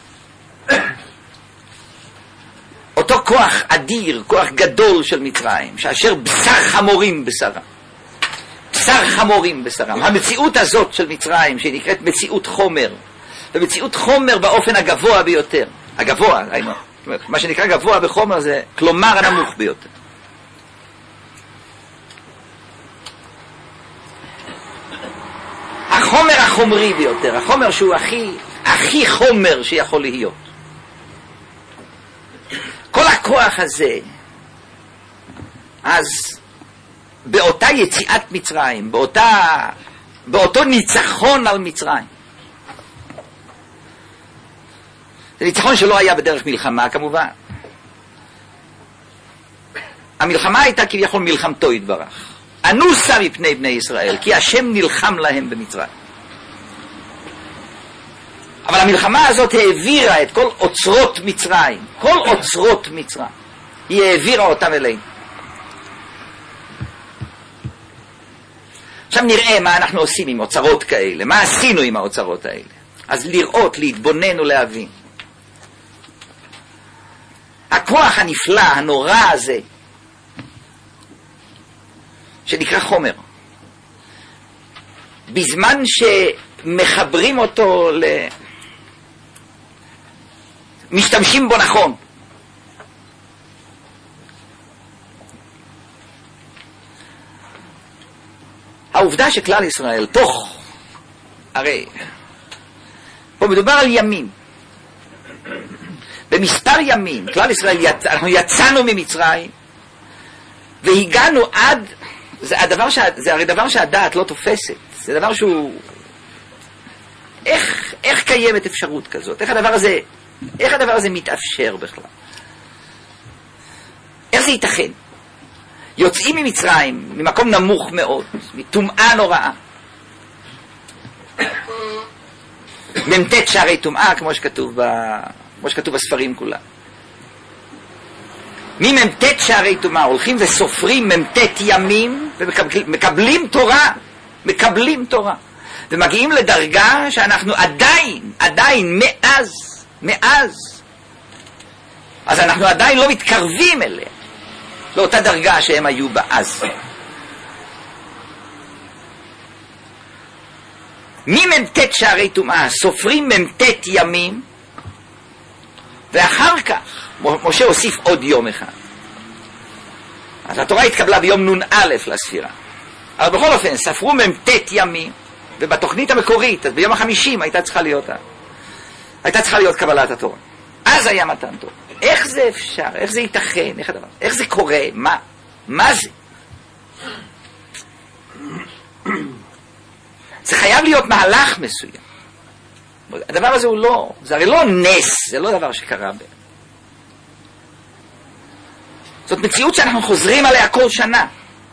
אותו כוח אדיר, כוח גדול של מצרים, שאשר בשר חמורים בשרם. בשר חמורים בשרם. המציאות הזאת של מצרים, שהיא נקראת מציאות חומר, ומציאות חומר באופן הגבוה ביותר. הגבוה, מה שנקרא גבוה בחומר זה כלומר הנמוך ביותר. החומר החומרי ביותר, החומר שהוא הכי חומר שיכול להיות. כל הכוח הזה, אז באותה יציאת מצרים, באותו ניצחון על מצרים, זה ניצחון שלא היה בדרך מלחמה כמובן. המלחמה הייתה כביכול מלחמתו יתברך. אנוסה מפני בני ישראל, כי השם נלחם להם במצרים. אבל המלחמה הזאת העבירה את כל אוצרות מצרים, כל אוצרות מצרים, היא העבירה אותם אלינו. עכשיו נראה מה אנחנו עושים עם אוצרות כאלה, מה עשינו עם האוצרות האלה. אז לראות, להתבונן ולהבין. הכוח הנפלא, הנורא הזה, שנקרא חומר, בזמן שמחברים אותו משתמשים בו נכון, העובדה שכלל ישראל הרי פה מדובר על ימים, במספר ימים כלל ישראל אנחנו יצאנו ממצרים והגענו עד, זה הרי דבר שהדעת לא תופסת, זה דבר שהוא, איך קיימת אפשרות כזאת, איך הדבר הזה מתאפשר בכלל, איך זה ייתכן? יוצאים ממצרים ממקום נמוך מאוד, מטומאה נוראה, ממתת שערי טומאה, כמו שכתוב בספרים כולם. ממתת שערי טומאה הולכים וסופרים ממתת ימים ומקבלים תורה, ומגיעים לדרגה שאנחנו עדיין מאז אז אנחנו עדיין לא מתקרבים אליה, לאותה דרגה שהם היו בה אז. ממ"ט שערי טומאה סופרים מ"ט ימים, ואחר כך משה הוסיף עוד יום אחד. אז התורה התקבלה ביום נ"א לספירה, אבל בכל אופן ספרו מ"ט ימים, ובתוכנית המקורית, אז ביום ה-50 הייתה צריכה להיות קבלת התורה. אז היה מתן תורה. איך זה אפשר? איך זה ייתכן? איך זה קורה? מה זה? זה חייב להיות מהלך מסוים. הדבר הזה הוא לא, זה הרי לא נס, זה לא דבר שקרה זאת מציאות שאנחנו חוזרים עליה כל שנה.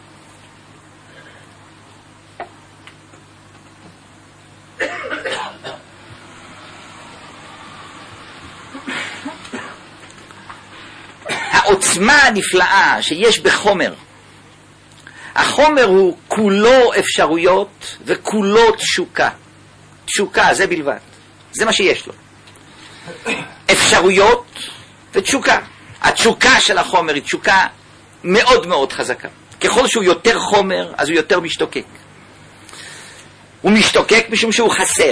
העוצמה הנפלאה שיש בחומר, החומר הוא כולו אפשרויות וכולו תשוקה. תשוקה, זה בלבד. זה מה שיש לו. אפשרויות ותשוקה. התשוקה של החומר היא תשוקה מאוד מאוד חזקה. ככל שהוא יותר חומר, אז הוא יותר משתוקק. הוא משתוקק משום שהוא חסר.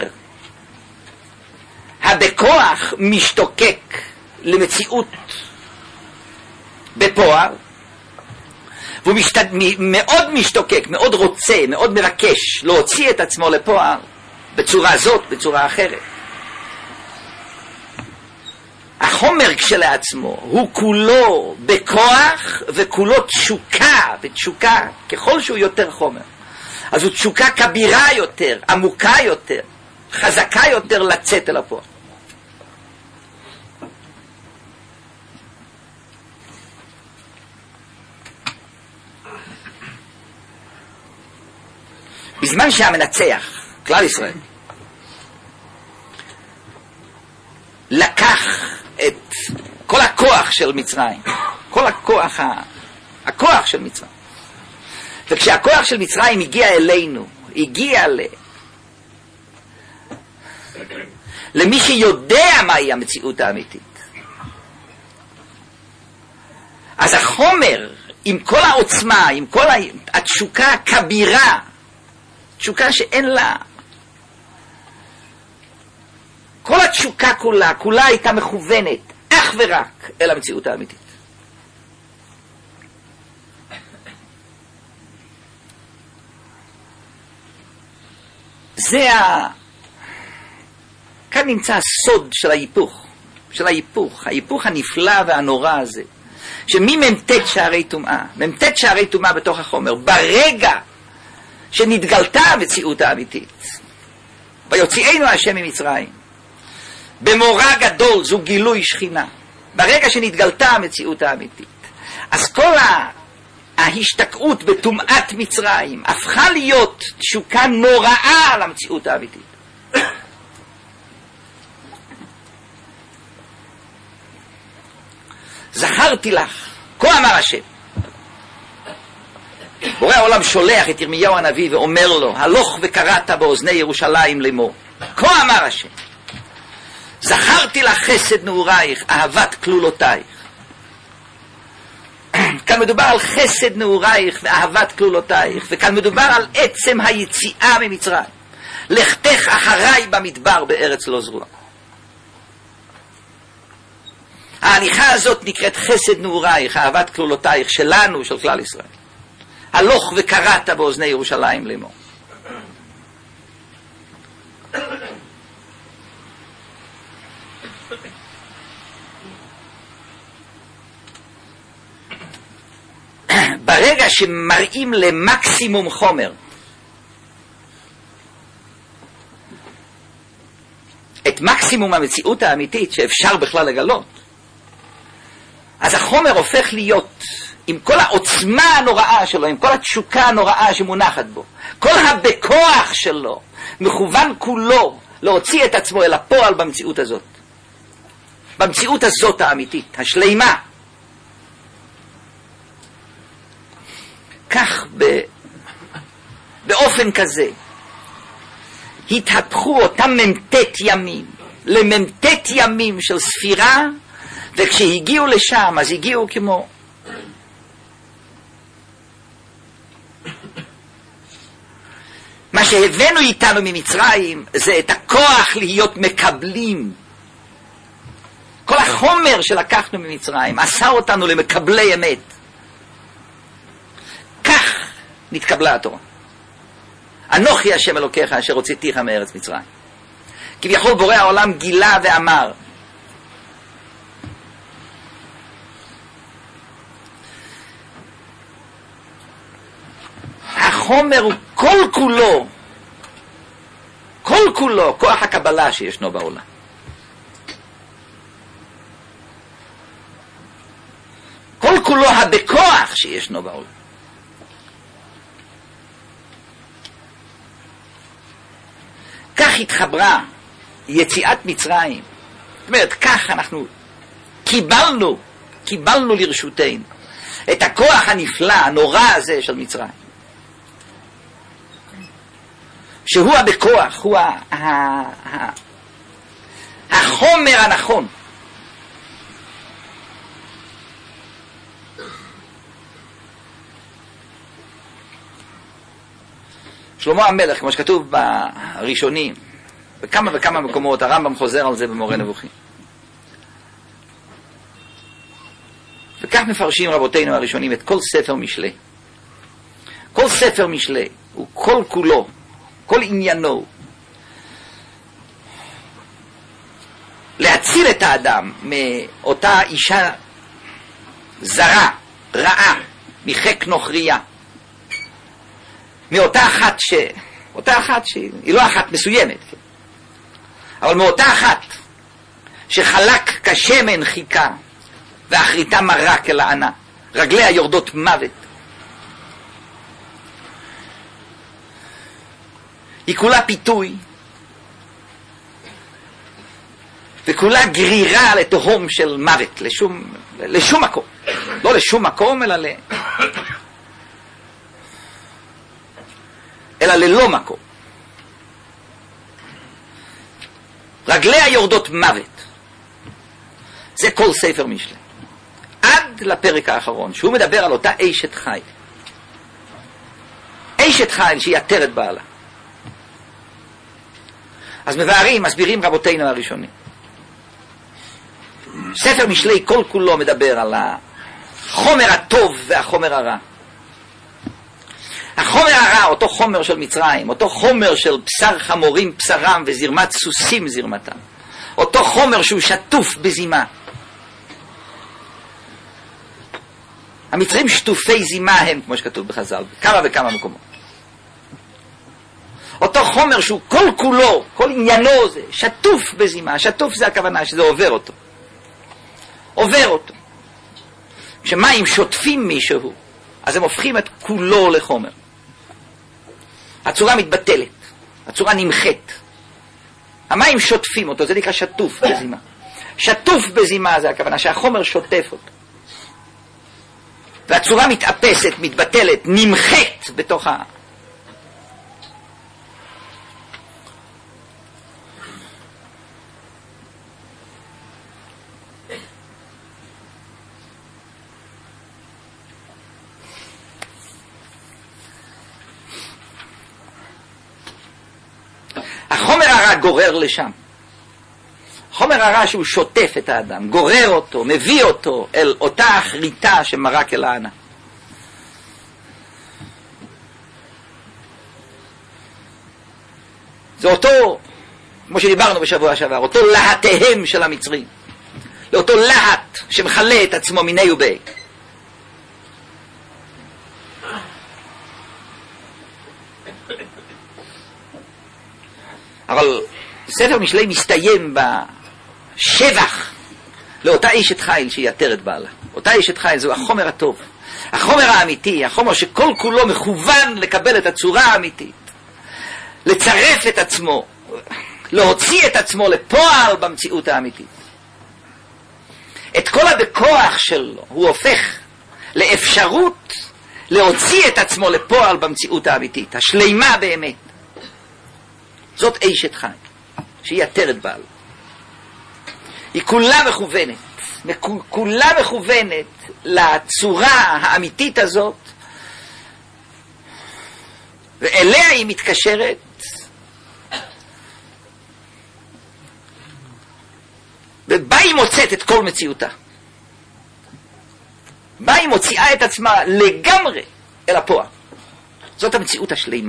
הבכוח משתוקק למציאות בפועל, והוא מאוד משתוקק, מאוד רוצה, מאוד מבקש להוציא את עצמו לפועל בצורה זאת, בצורה אחרת. החומר כשלעצמו הוא כולו בכוח וכולו תשוקה, ותשוקה ככל שהוא יותר חומר, אז הוא תשוקה כבירה יותר, עמוקה יותר, חזקה יותר לצאת אל הפועל. בזמן שהמנצח, כלל ישראל, לקח את כל הכוח של מצרים, כל הכוח של מצרים, וכשהכוח של מצרים הגיע אלינו, הגיע למי שיודע מהי המציאות האמיתית, אז החומר עם כל העוצמה, עם כל התשוקה הכבירה, תשוקה שאין לה, כל התשוקה כולה הייתה מכוונת אך ורק אל המציאות האמיתית. כאן נמצא הסוד של ההיפוך הנפלא והנורא הזה, שממ"ט שערי טומאה, מ"ט שערי טומאה בתוך החומר, ברגע שנתגלתה המציאות האמיתית, ויוציאנו השם ממצרים, במורא גדול, זו גילוי שכינה, ברגע שנתגלתה המציאות האמיתית, אז כל ההשתקעות בטומאת מצרים הפכה להיות תשוקה נוראה על המציאות האמיתית. זכרתי לך, כה אמר השם. בורא העולם שולח את ירמיהו הנביא ואומר לו, הלוך וקראת באוזני ירושלים לאמור, כה אמר השם, זכרתי לך חסד נעורייך, אהבת כלולותייך. כאן מדובר על חסד נעורייך ואהבת כלולותייך, וכאן מדובר על עצם היציאה ממצרים. לכתך אחריי במדבר בארץ לא זרועה. ההליכה הזאת נקראת חסד נעורייך, אהבת כלולותייך, שלנו, של כלל ישראל. הלוך וקראת באוזני ירושלים לאמור. ברגע שמראים למקסימום חומר את מקסימום המציאות האמיתית שאפשר בכלל לגלות, אז החומר הופך להיות עם כל העוצמה הנוראה שלו, עם כל התשוקה הנוראה שמונחת בו, כל הבכוח שלו מכוון כולו להוציא את עצמו אל הפועל במציאות הזאת, במציאות הזאת האמיתית, השלימה. כך באופן כזה התהפכו אותם מ"ט ימים למ"ט ימים של ספירה, וכשהגיעו לשם אז הגיעו כמו מה שהבאנו איתנו ממצרים זה את הכוח להיות מקבלים. כל החומר שלקחנו ממצרים עשה אותנו למקבלי אמת. כך נתקבלה התורה. אנוכי השם אלוקיך אשר הוצאתיך מארץ מצרים. כביכול בורא העולם גילה ואמר, החומר הוא כל כולו כוח הקבלה שישנו בעולם. כל כולו הבכוח שישנו בעולם. כך התחברה יציאת מצרים. זאת אומרת, כך אנחנו קיבלנו לרשותנו את הכוח הנפלא, הנורא הזה של מצרים. שהוא הבכוח, הוא החומר הנכון. שלמה המלך, כמו שכתוב בראשונים, בכמה וכמה מקומות, הרמב"ם חוזר על זה במורה נבוכים. וכך מפרשים רבותינו הראשונים את כל ספר משלי. כל ספר משלי הוא כל כולו, כל עניינו, להציל את האדם מאותה אישה זרה, רעה, מחק נוכריה. מאותה אחת שהיא לא אחת מסוימת, כן? אבל מאותה אחת שחלק כשמן חיכה ואחריתה מרה כלענה, רגליה יורדות מוות. היא כולה פיתוי וכולה גרירה לתהום של מוות, לשום מקום. לא לשום מקום, אלא ללא מקום. רגליה יורדות מוות. זה כל ספר משלי. עד לפרק האחרון, שהוא מדבר על אותה אשת חיל. אשת חיל שהיא עטרת בעלה. אז מסבירים רבותינו הראשונים. ספר משלי כל כולו מדבר על החומר הטוב והחומר הרע. החומר הרע, אותו חומר של מצרים, אותו חומר של בשר חמורים בשרם וזרמת סוסים זרמתם, אותו חומר שהוא שטוף בזימה. המצרים שטופי זימה הם, כמו שכתוב בחז"ל, כמה וכמה מקומות. אותו חומר שהוא כל כולו, כל עניינו זה שטוף בזימה. שטוף זה הכוונה שזה עובר אותו. עובר אותו. כשמים שוטפים מישהו, אז הם הופכים את כולו לחומר. הצורה מתבטלת, הצורה נמחת. המים שוטפים אותו, זה נקרא שטוף בזימה. שטוף בזימה זה הכוונה שהחומר שוטף אותו. והצורה מתאפסת, מתבטלת, נמחת בתוך החומר הרע גורר לשם. חומר הרע שהוא שוטף את האדם, גורר אותו, מביא אותו אל אותה אחריתה שמרה כלענה. זה אותו, כמו שדיברנו בשבוע שעבר, אותו להטיהם של המצרים. לאותו להט שמחלה את עצמו מיני ובי. אבל ספר משלי מסתיים בשבח לאותה אשת חיל שהיא עטרת בעלה. אותה אשת חיל זו החומר הטוב, החומר האמיתי, החומר שכל כולו מכוון לקבל את הצורה האמיתית, לצרף את עצמו, להוציא את עצמו לפועל במציאות האמיתית. את כל הבכוח שלו הוא הופך לאפשרות להוציא את עצמו לפועל במציאות האמיתית, השלימה באמת. זאת אשת חיל, שהיא עטרת בעלה. היא כולה מכוונת לצורה האמיתית הזאת ואליה היא מתקשרת ובה היא מוצאת את כל מציאותה. בה היא מוציאה את עצמה לגמרי אל הפועל. זאת המציאות השלימה.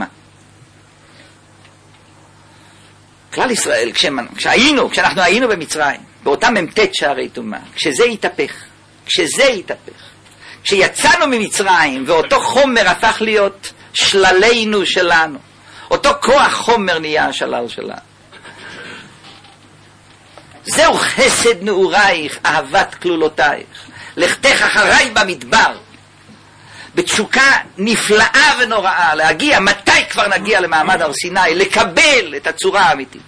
כלל ישראל, כשאנחנו היינו במצרים, באותם ממתת שערי טומאה, כשזה התהפך, כשיצאנו ממצרים ואותו חומר הפך להיות שללינו שלנו, אותו כוח חומר נהיה השלל שלנו. זהו חסד נעורייך, אהבת כלולותייך, לכתך אחריי במדבר, בתשוקה נפלאה ונוראה, להגיע, מתי כבר נגיע למעמד הר סיני, לקבל את הצורה האמיתית.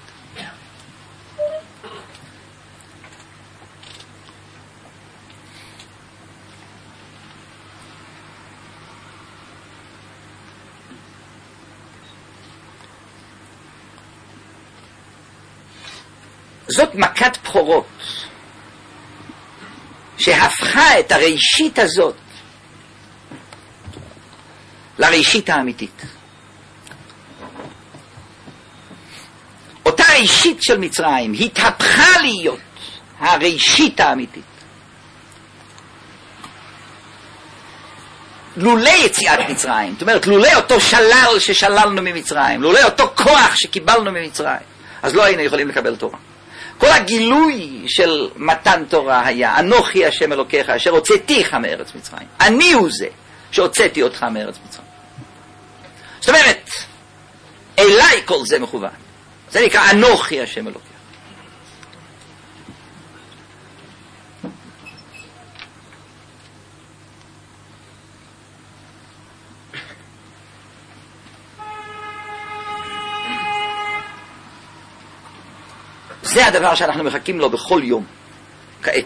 זאת מכת בחירות שהפכה את הראשית הזאת לראשית האמיתית. אותה ראשית של מצרים התהפכה להיות הראשית האמיתית. לולא יציאת מצרים, זאת אומרת, לולא אותו שלל ששללנו ממצרים, לולא אותו כוח שקיבלנו ממצרים, אז לא היינו יכולים לקבל תורה. כל הגילוי של מתן תורה היה, אנוכי השם אלוקיך אשר הוצאתיך מארץ מצרים. אני הוא זה שהוצאתי אותך מארץ מצרים. זאת אומרת, אליי כל זה מכוון. זה נקרא אנוכי השם אלוקיך. זה הדבר שאנחנו מחכים לו בכל יום, כעת.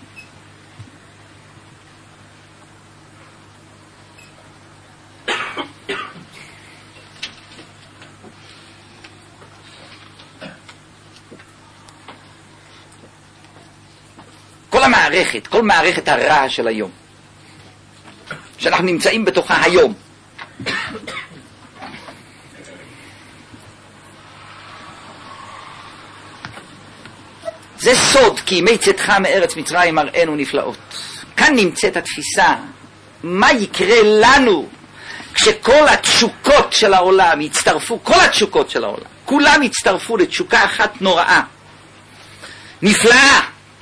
כל מערכת הרע של היום, שאנחנו נמצאים בתוכה היום, זה סוד, כי ימי צאתך מארץ מצרים מראינו נפלאות. כאן נמצאת התפיסה, מה יקרה לנו כשכל התשוקות של העולם יצטרפו, כל התשוקות של העולם, כולם יצטרפו לתשוקה אחת נוראה, נפלאה,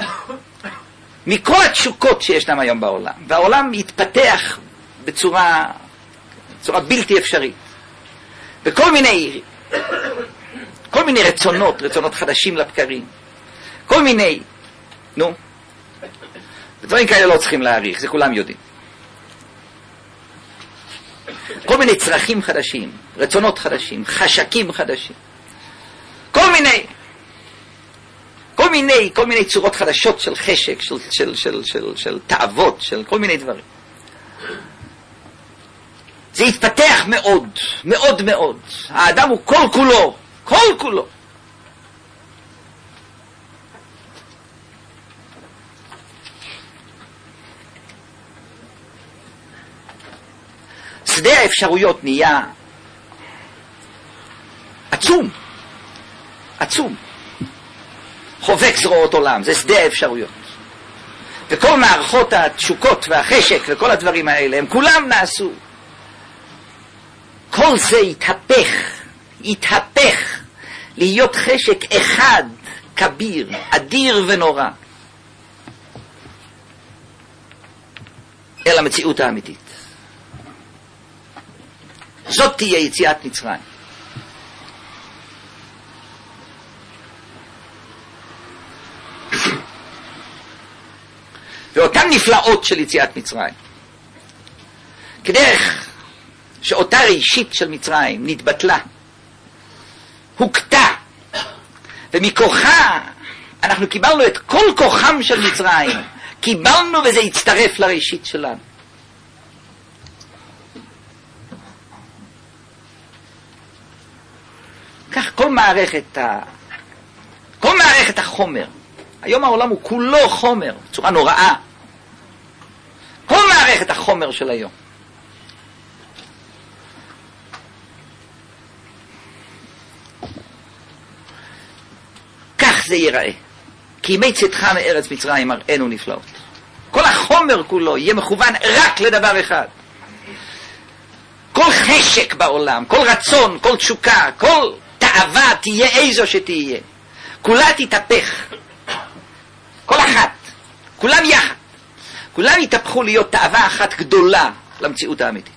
מכל התשוקות שישנם היום בעולם, והעולם יתפתח בצורה בלתי אפשרית, בכל מיני רצונות חדשים לבקרים, כל מיני, דברים כאלה לא צריכים להעריך, זה כולם יודעים. כל מיני צרכים חדשים, רצונות חדשים, חשקים חדשים, כל מיני צורות חדשות של חשק, של תאוות, של כל מיני דברים. זה יתפתח מאוד, מאוד מאוד. האדם הוא כל כולו. שדה האפשרויות נהיה עצום. חובק זרועות עולם, זה שדה האפשרויות. וכל מערכות התשוקות והחשק וכל הדברים האלה, הם כולם נעשו. כל זה התהפך להיות חשק אחד, כביר, אדיר ונורא, אל המציאות האמיתית. זאת תהיה יציאת מצרים. ואותן נפלאות של יציאת מצרים, כדרך שאותה ראשית של מצרים נתבטלה, הוקטה, ומכוחה אנחנו קיבלנו את כל כוחם של מצרים, קיבלנו וזה הצטרף לראשית שלנו. כך כל מערכת החומר, היום העולם הוא כולו חומר, בצורה נוראה. כל מערכת החומר של היום זה ייראה. כי ימי צאתך מארץ מצרים מראינו נפלאות. כל החומר כולו יהיה מכוון רק לדבר אחד. כל חשק בעולם, כל רצון, כל תשוקה, כל תאווה תהיה איזו שתהיה. כולה תתהפך. כל אחת. כולם יחד. כולם יתהפכו להיות תאווה אחת גדולה למציאות האמיתית.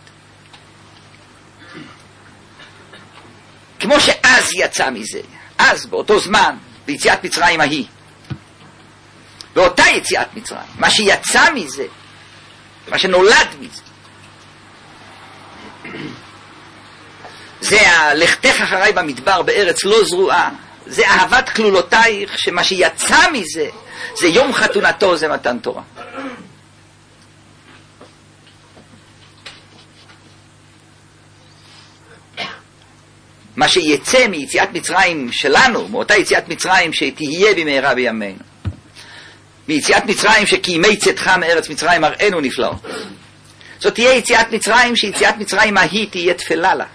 כמו שאז יצא מזה, אז באותו זמן, ביציאת מצרים ההיא, באותה יציאת מצרים, מה שיצא מזה, מה שנולד מזה, זה הלכתך אחריי במדבר בארץ לא זרועה, זה אהבת כלולותייך, שמה שיצא מזה, זה יום חתונתו, זה מתן תורה. מה שיצא מיציאת מצרים שלנו, מאותה יציאת מצרים שתהיה במהרה בימינו, מיציאת מצרים שכי ימי צאתך מארץ מצרים מראינו נפלאות, זאת תהיה יציאת מצרים שיציאת מצרים ההיא תהיה תפלה לה.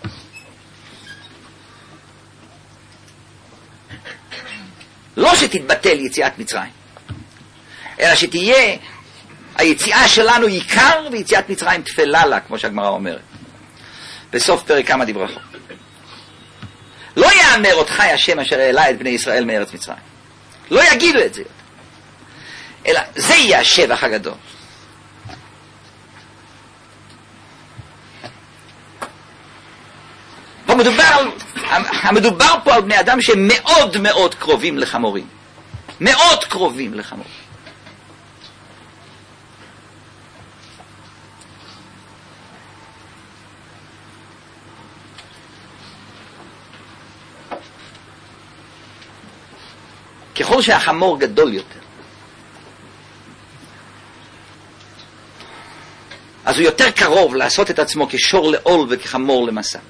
לא שתתבטל יציאת מצרים, אלא שתהיה היציאה שלנו עיקר ויציאת מצרים תפלה לה, כמו שהגמרא אומרת בסוף פרק כמה דברכו. לא יאמר אותך השם אשר העלה את בני ישראל מארץ מצרים, לא יגידו את זה, אלא זה יהיה השבח הגדול. המדובר פה על בני אדם שמאוד מאוד קרובים לחמורים, מאוד קרובים לחמורים. ככל שהחמור גדול יותר, אז הוא יותר קרוב לעשות את עצמו כשור לעול וכחמור למסע.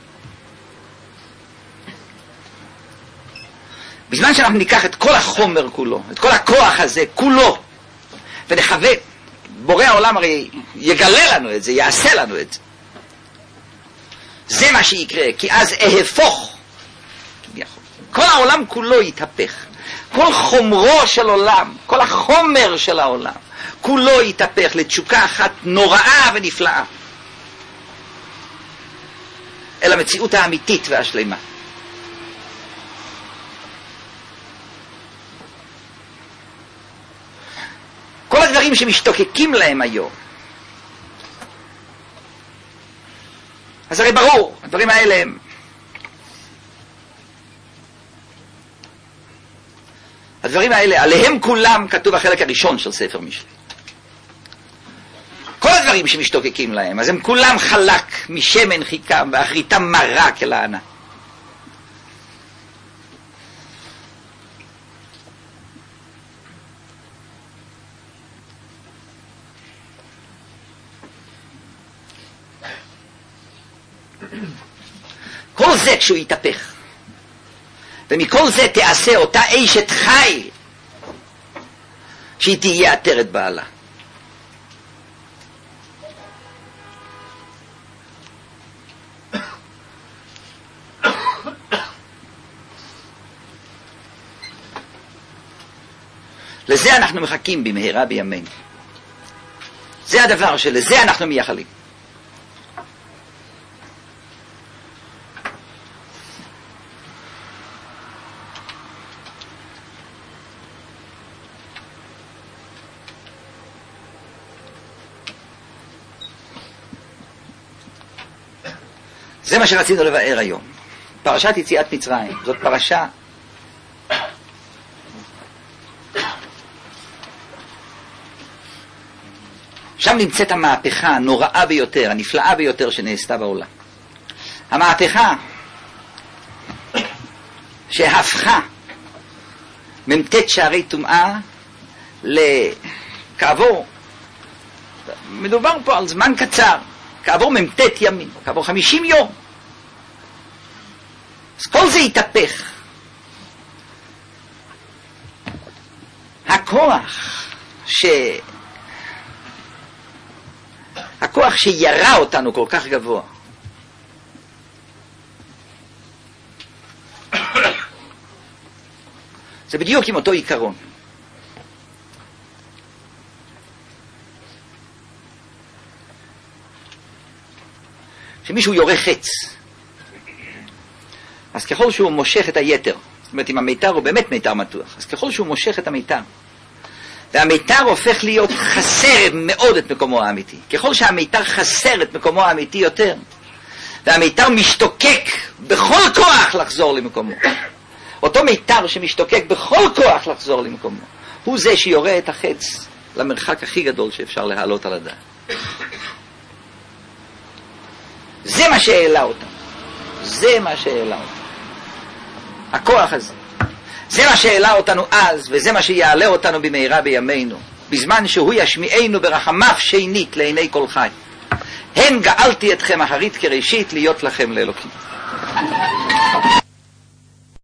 בזמן שאנחנו ניקח את כל החומר כולו, את כל הכוח הזה כולו, ונחווה, בורא העולם הרי יגלה לנו את זה, יעשה לנו את זה. זה מה שיקרה, כי אז אהפוך. כל העולם כולו יתהפך. כל חומרו של עולם, כל החומר של העולם, כולו יתהפך לתשוקה אחת נוראה ונפלאה. אל המציאות האמיתית והשלמה. כל הדברים שמשתוקקים להם היום, אז הרי ברור, הדברים האלה הם הדברים האלה, עליהם כולם כתוב החלק הראשון של ספר משלי. כל הדברים שמשתוקקים להם, אז הם כולם חלק משמן חיקם ואחריתם מרה כלענה. כל זה כשהוא יתהפך, ומכל זה תעשה אותה אשת חי שהיא תהיה עטרת בעלה. לזה אנחנו מחכים במהרה בימינו. זה הדבר שלזה אנחנו מייחלים. זה מה שרצינו לבאר היום. פרשת יציאת מצרים, זאת פרשה שם נמצאת המהפכה הנוראה ביותר, הנפלאה ביותר שנעשתה בעולם. המהפכה שהפכה ממתת שערי טומאה לכעבור, מדובר פה על זמן קצר, כעבור ממתת ימים, כעבור 50 יום. אז כל זה יתהפך. הכוח שירה אותנו כל כך גבוה, זה בדיוק עם אותו עיקרון. שמישהו יורה חץ, אז ככל שהוא מושך את היתר, זאת אומרת אם המיתר הוא באמת מיתר מתוח, אז ככל שהוא מושך את המיתר, והמיתר הופך להיות חסר מאוד את מקומו האמיתי, ככל שהמיתר חסר את מקומו האמיתי יותר, והמיתר משתוקק בכל כוח לחזור למקומו, אותו מיתר שמשתוקק בכל כוח לחזור למקומו, הוא זה שיורה את החץ למרחק הכי גדול שאפשר להעלות על הדעת. זה מה שהעלה אותם. זה מה שהעלה אותם. הכוח הזה. זה מה שהעלה אותנו אז, וזה מה שיעלה אותנו במהרה בימינו, בזמן שהוא ישמיענו ברחמיו שנית לעיני כל חי. הן גאלתי אתכם אחרית כראשית להיות לכם לאלוקים.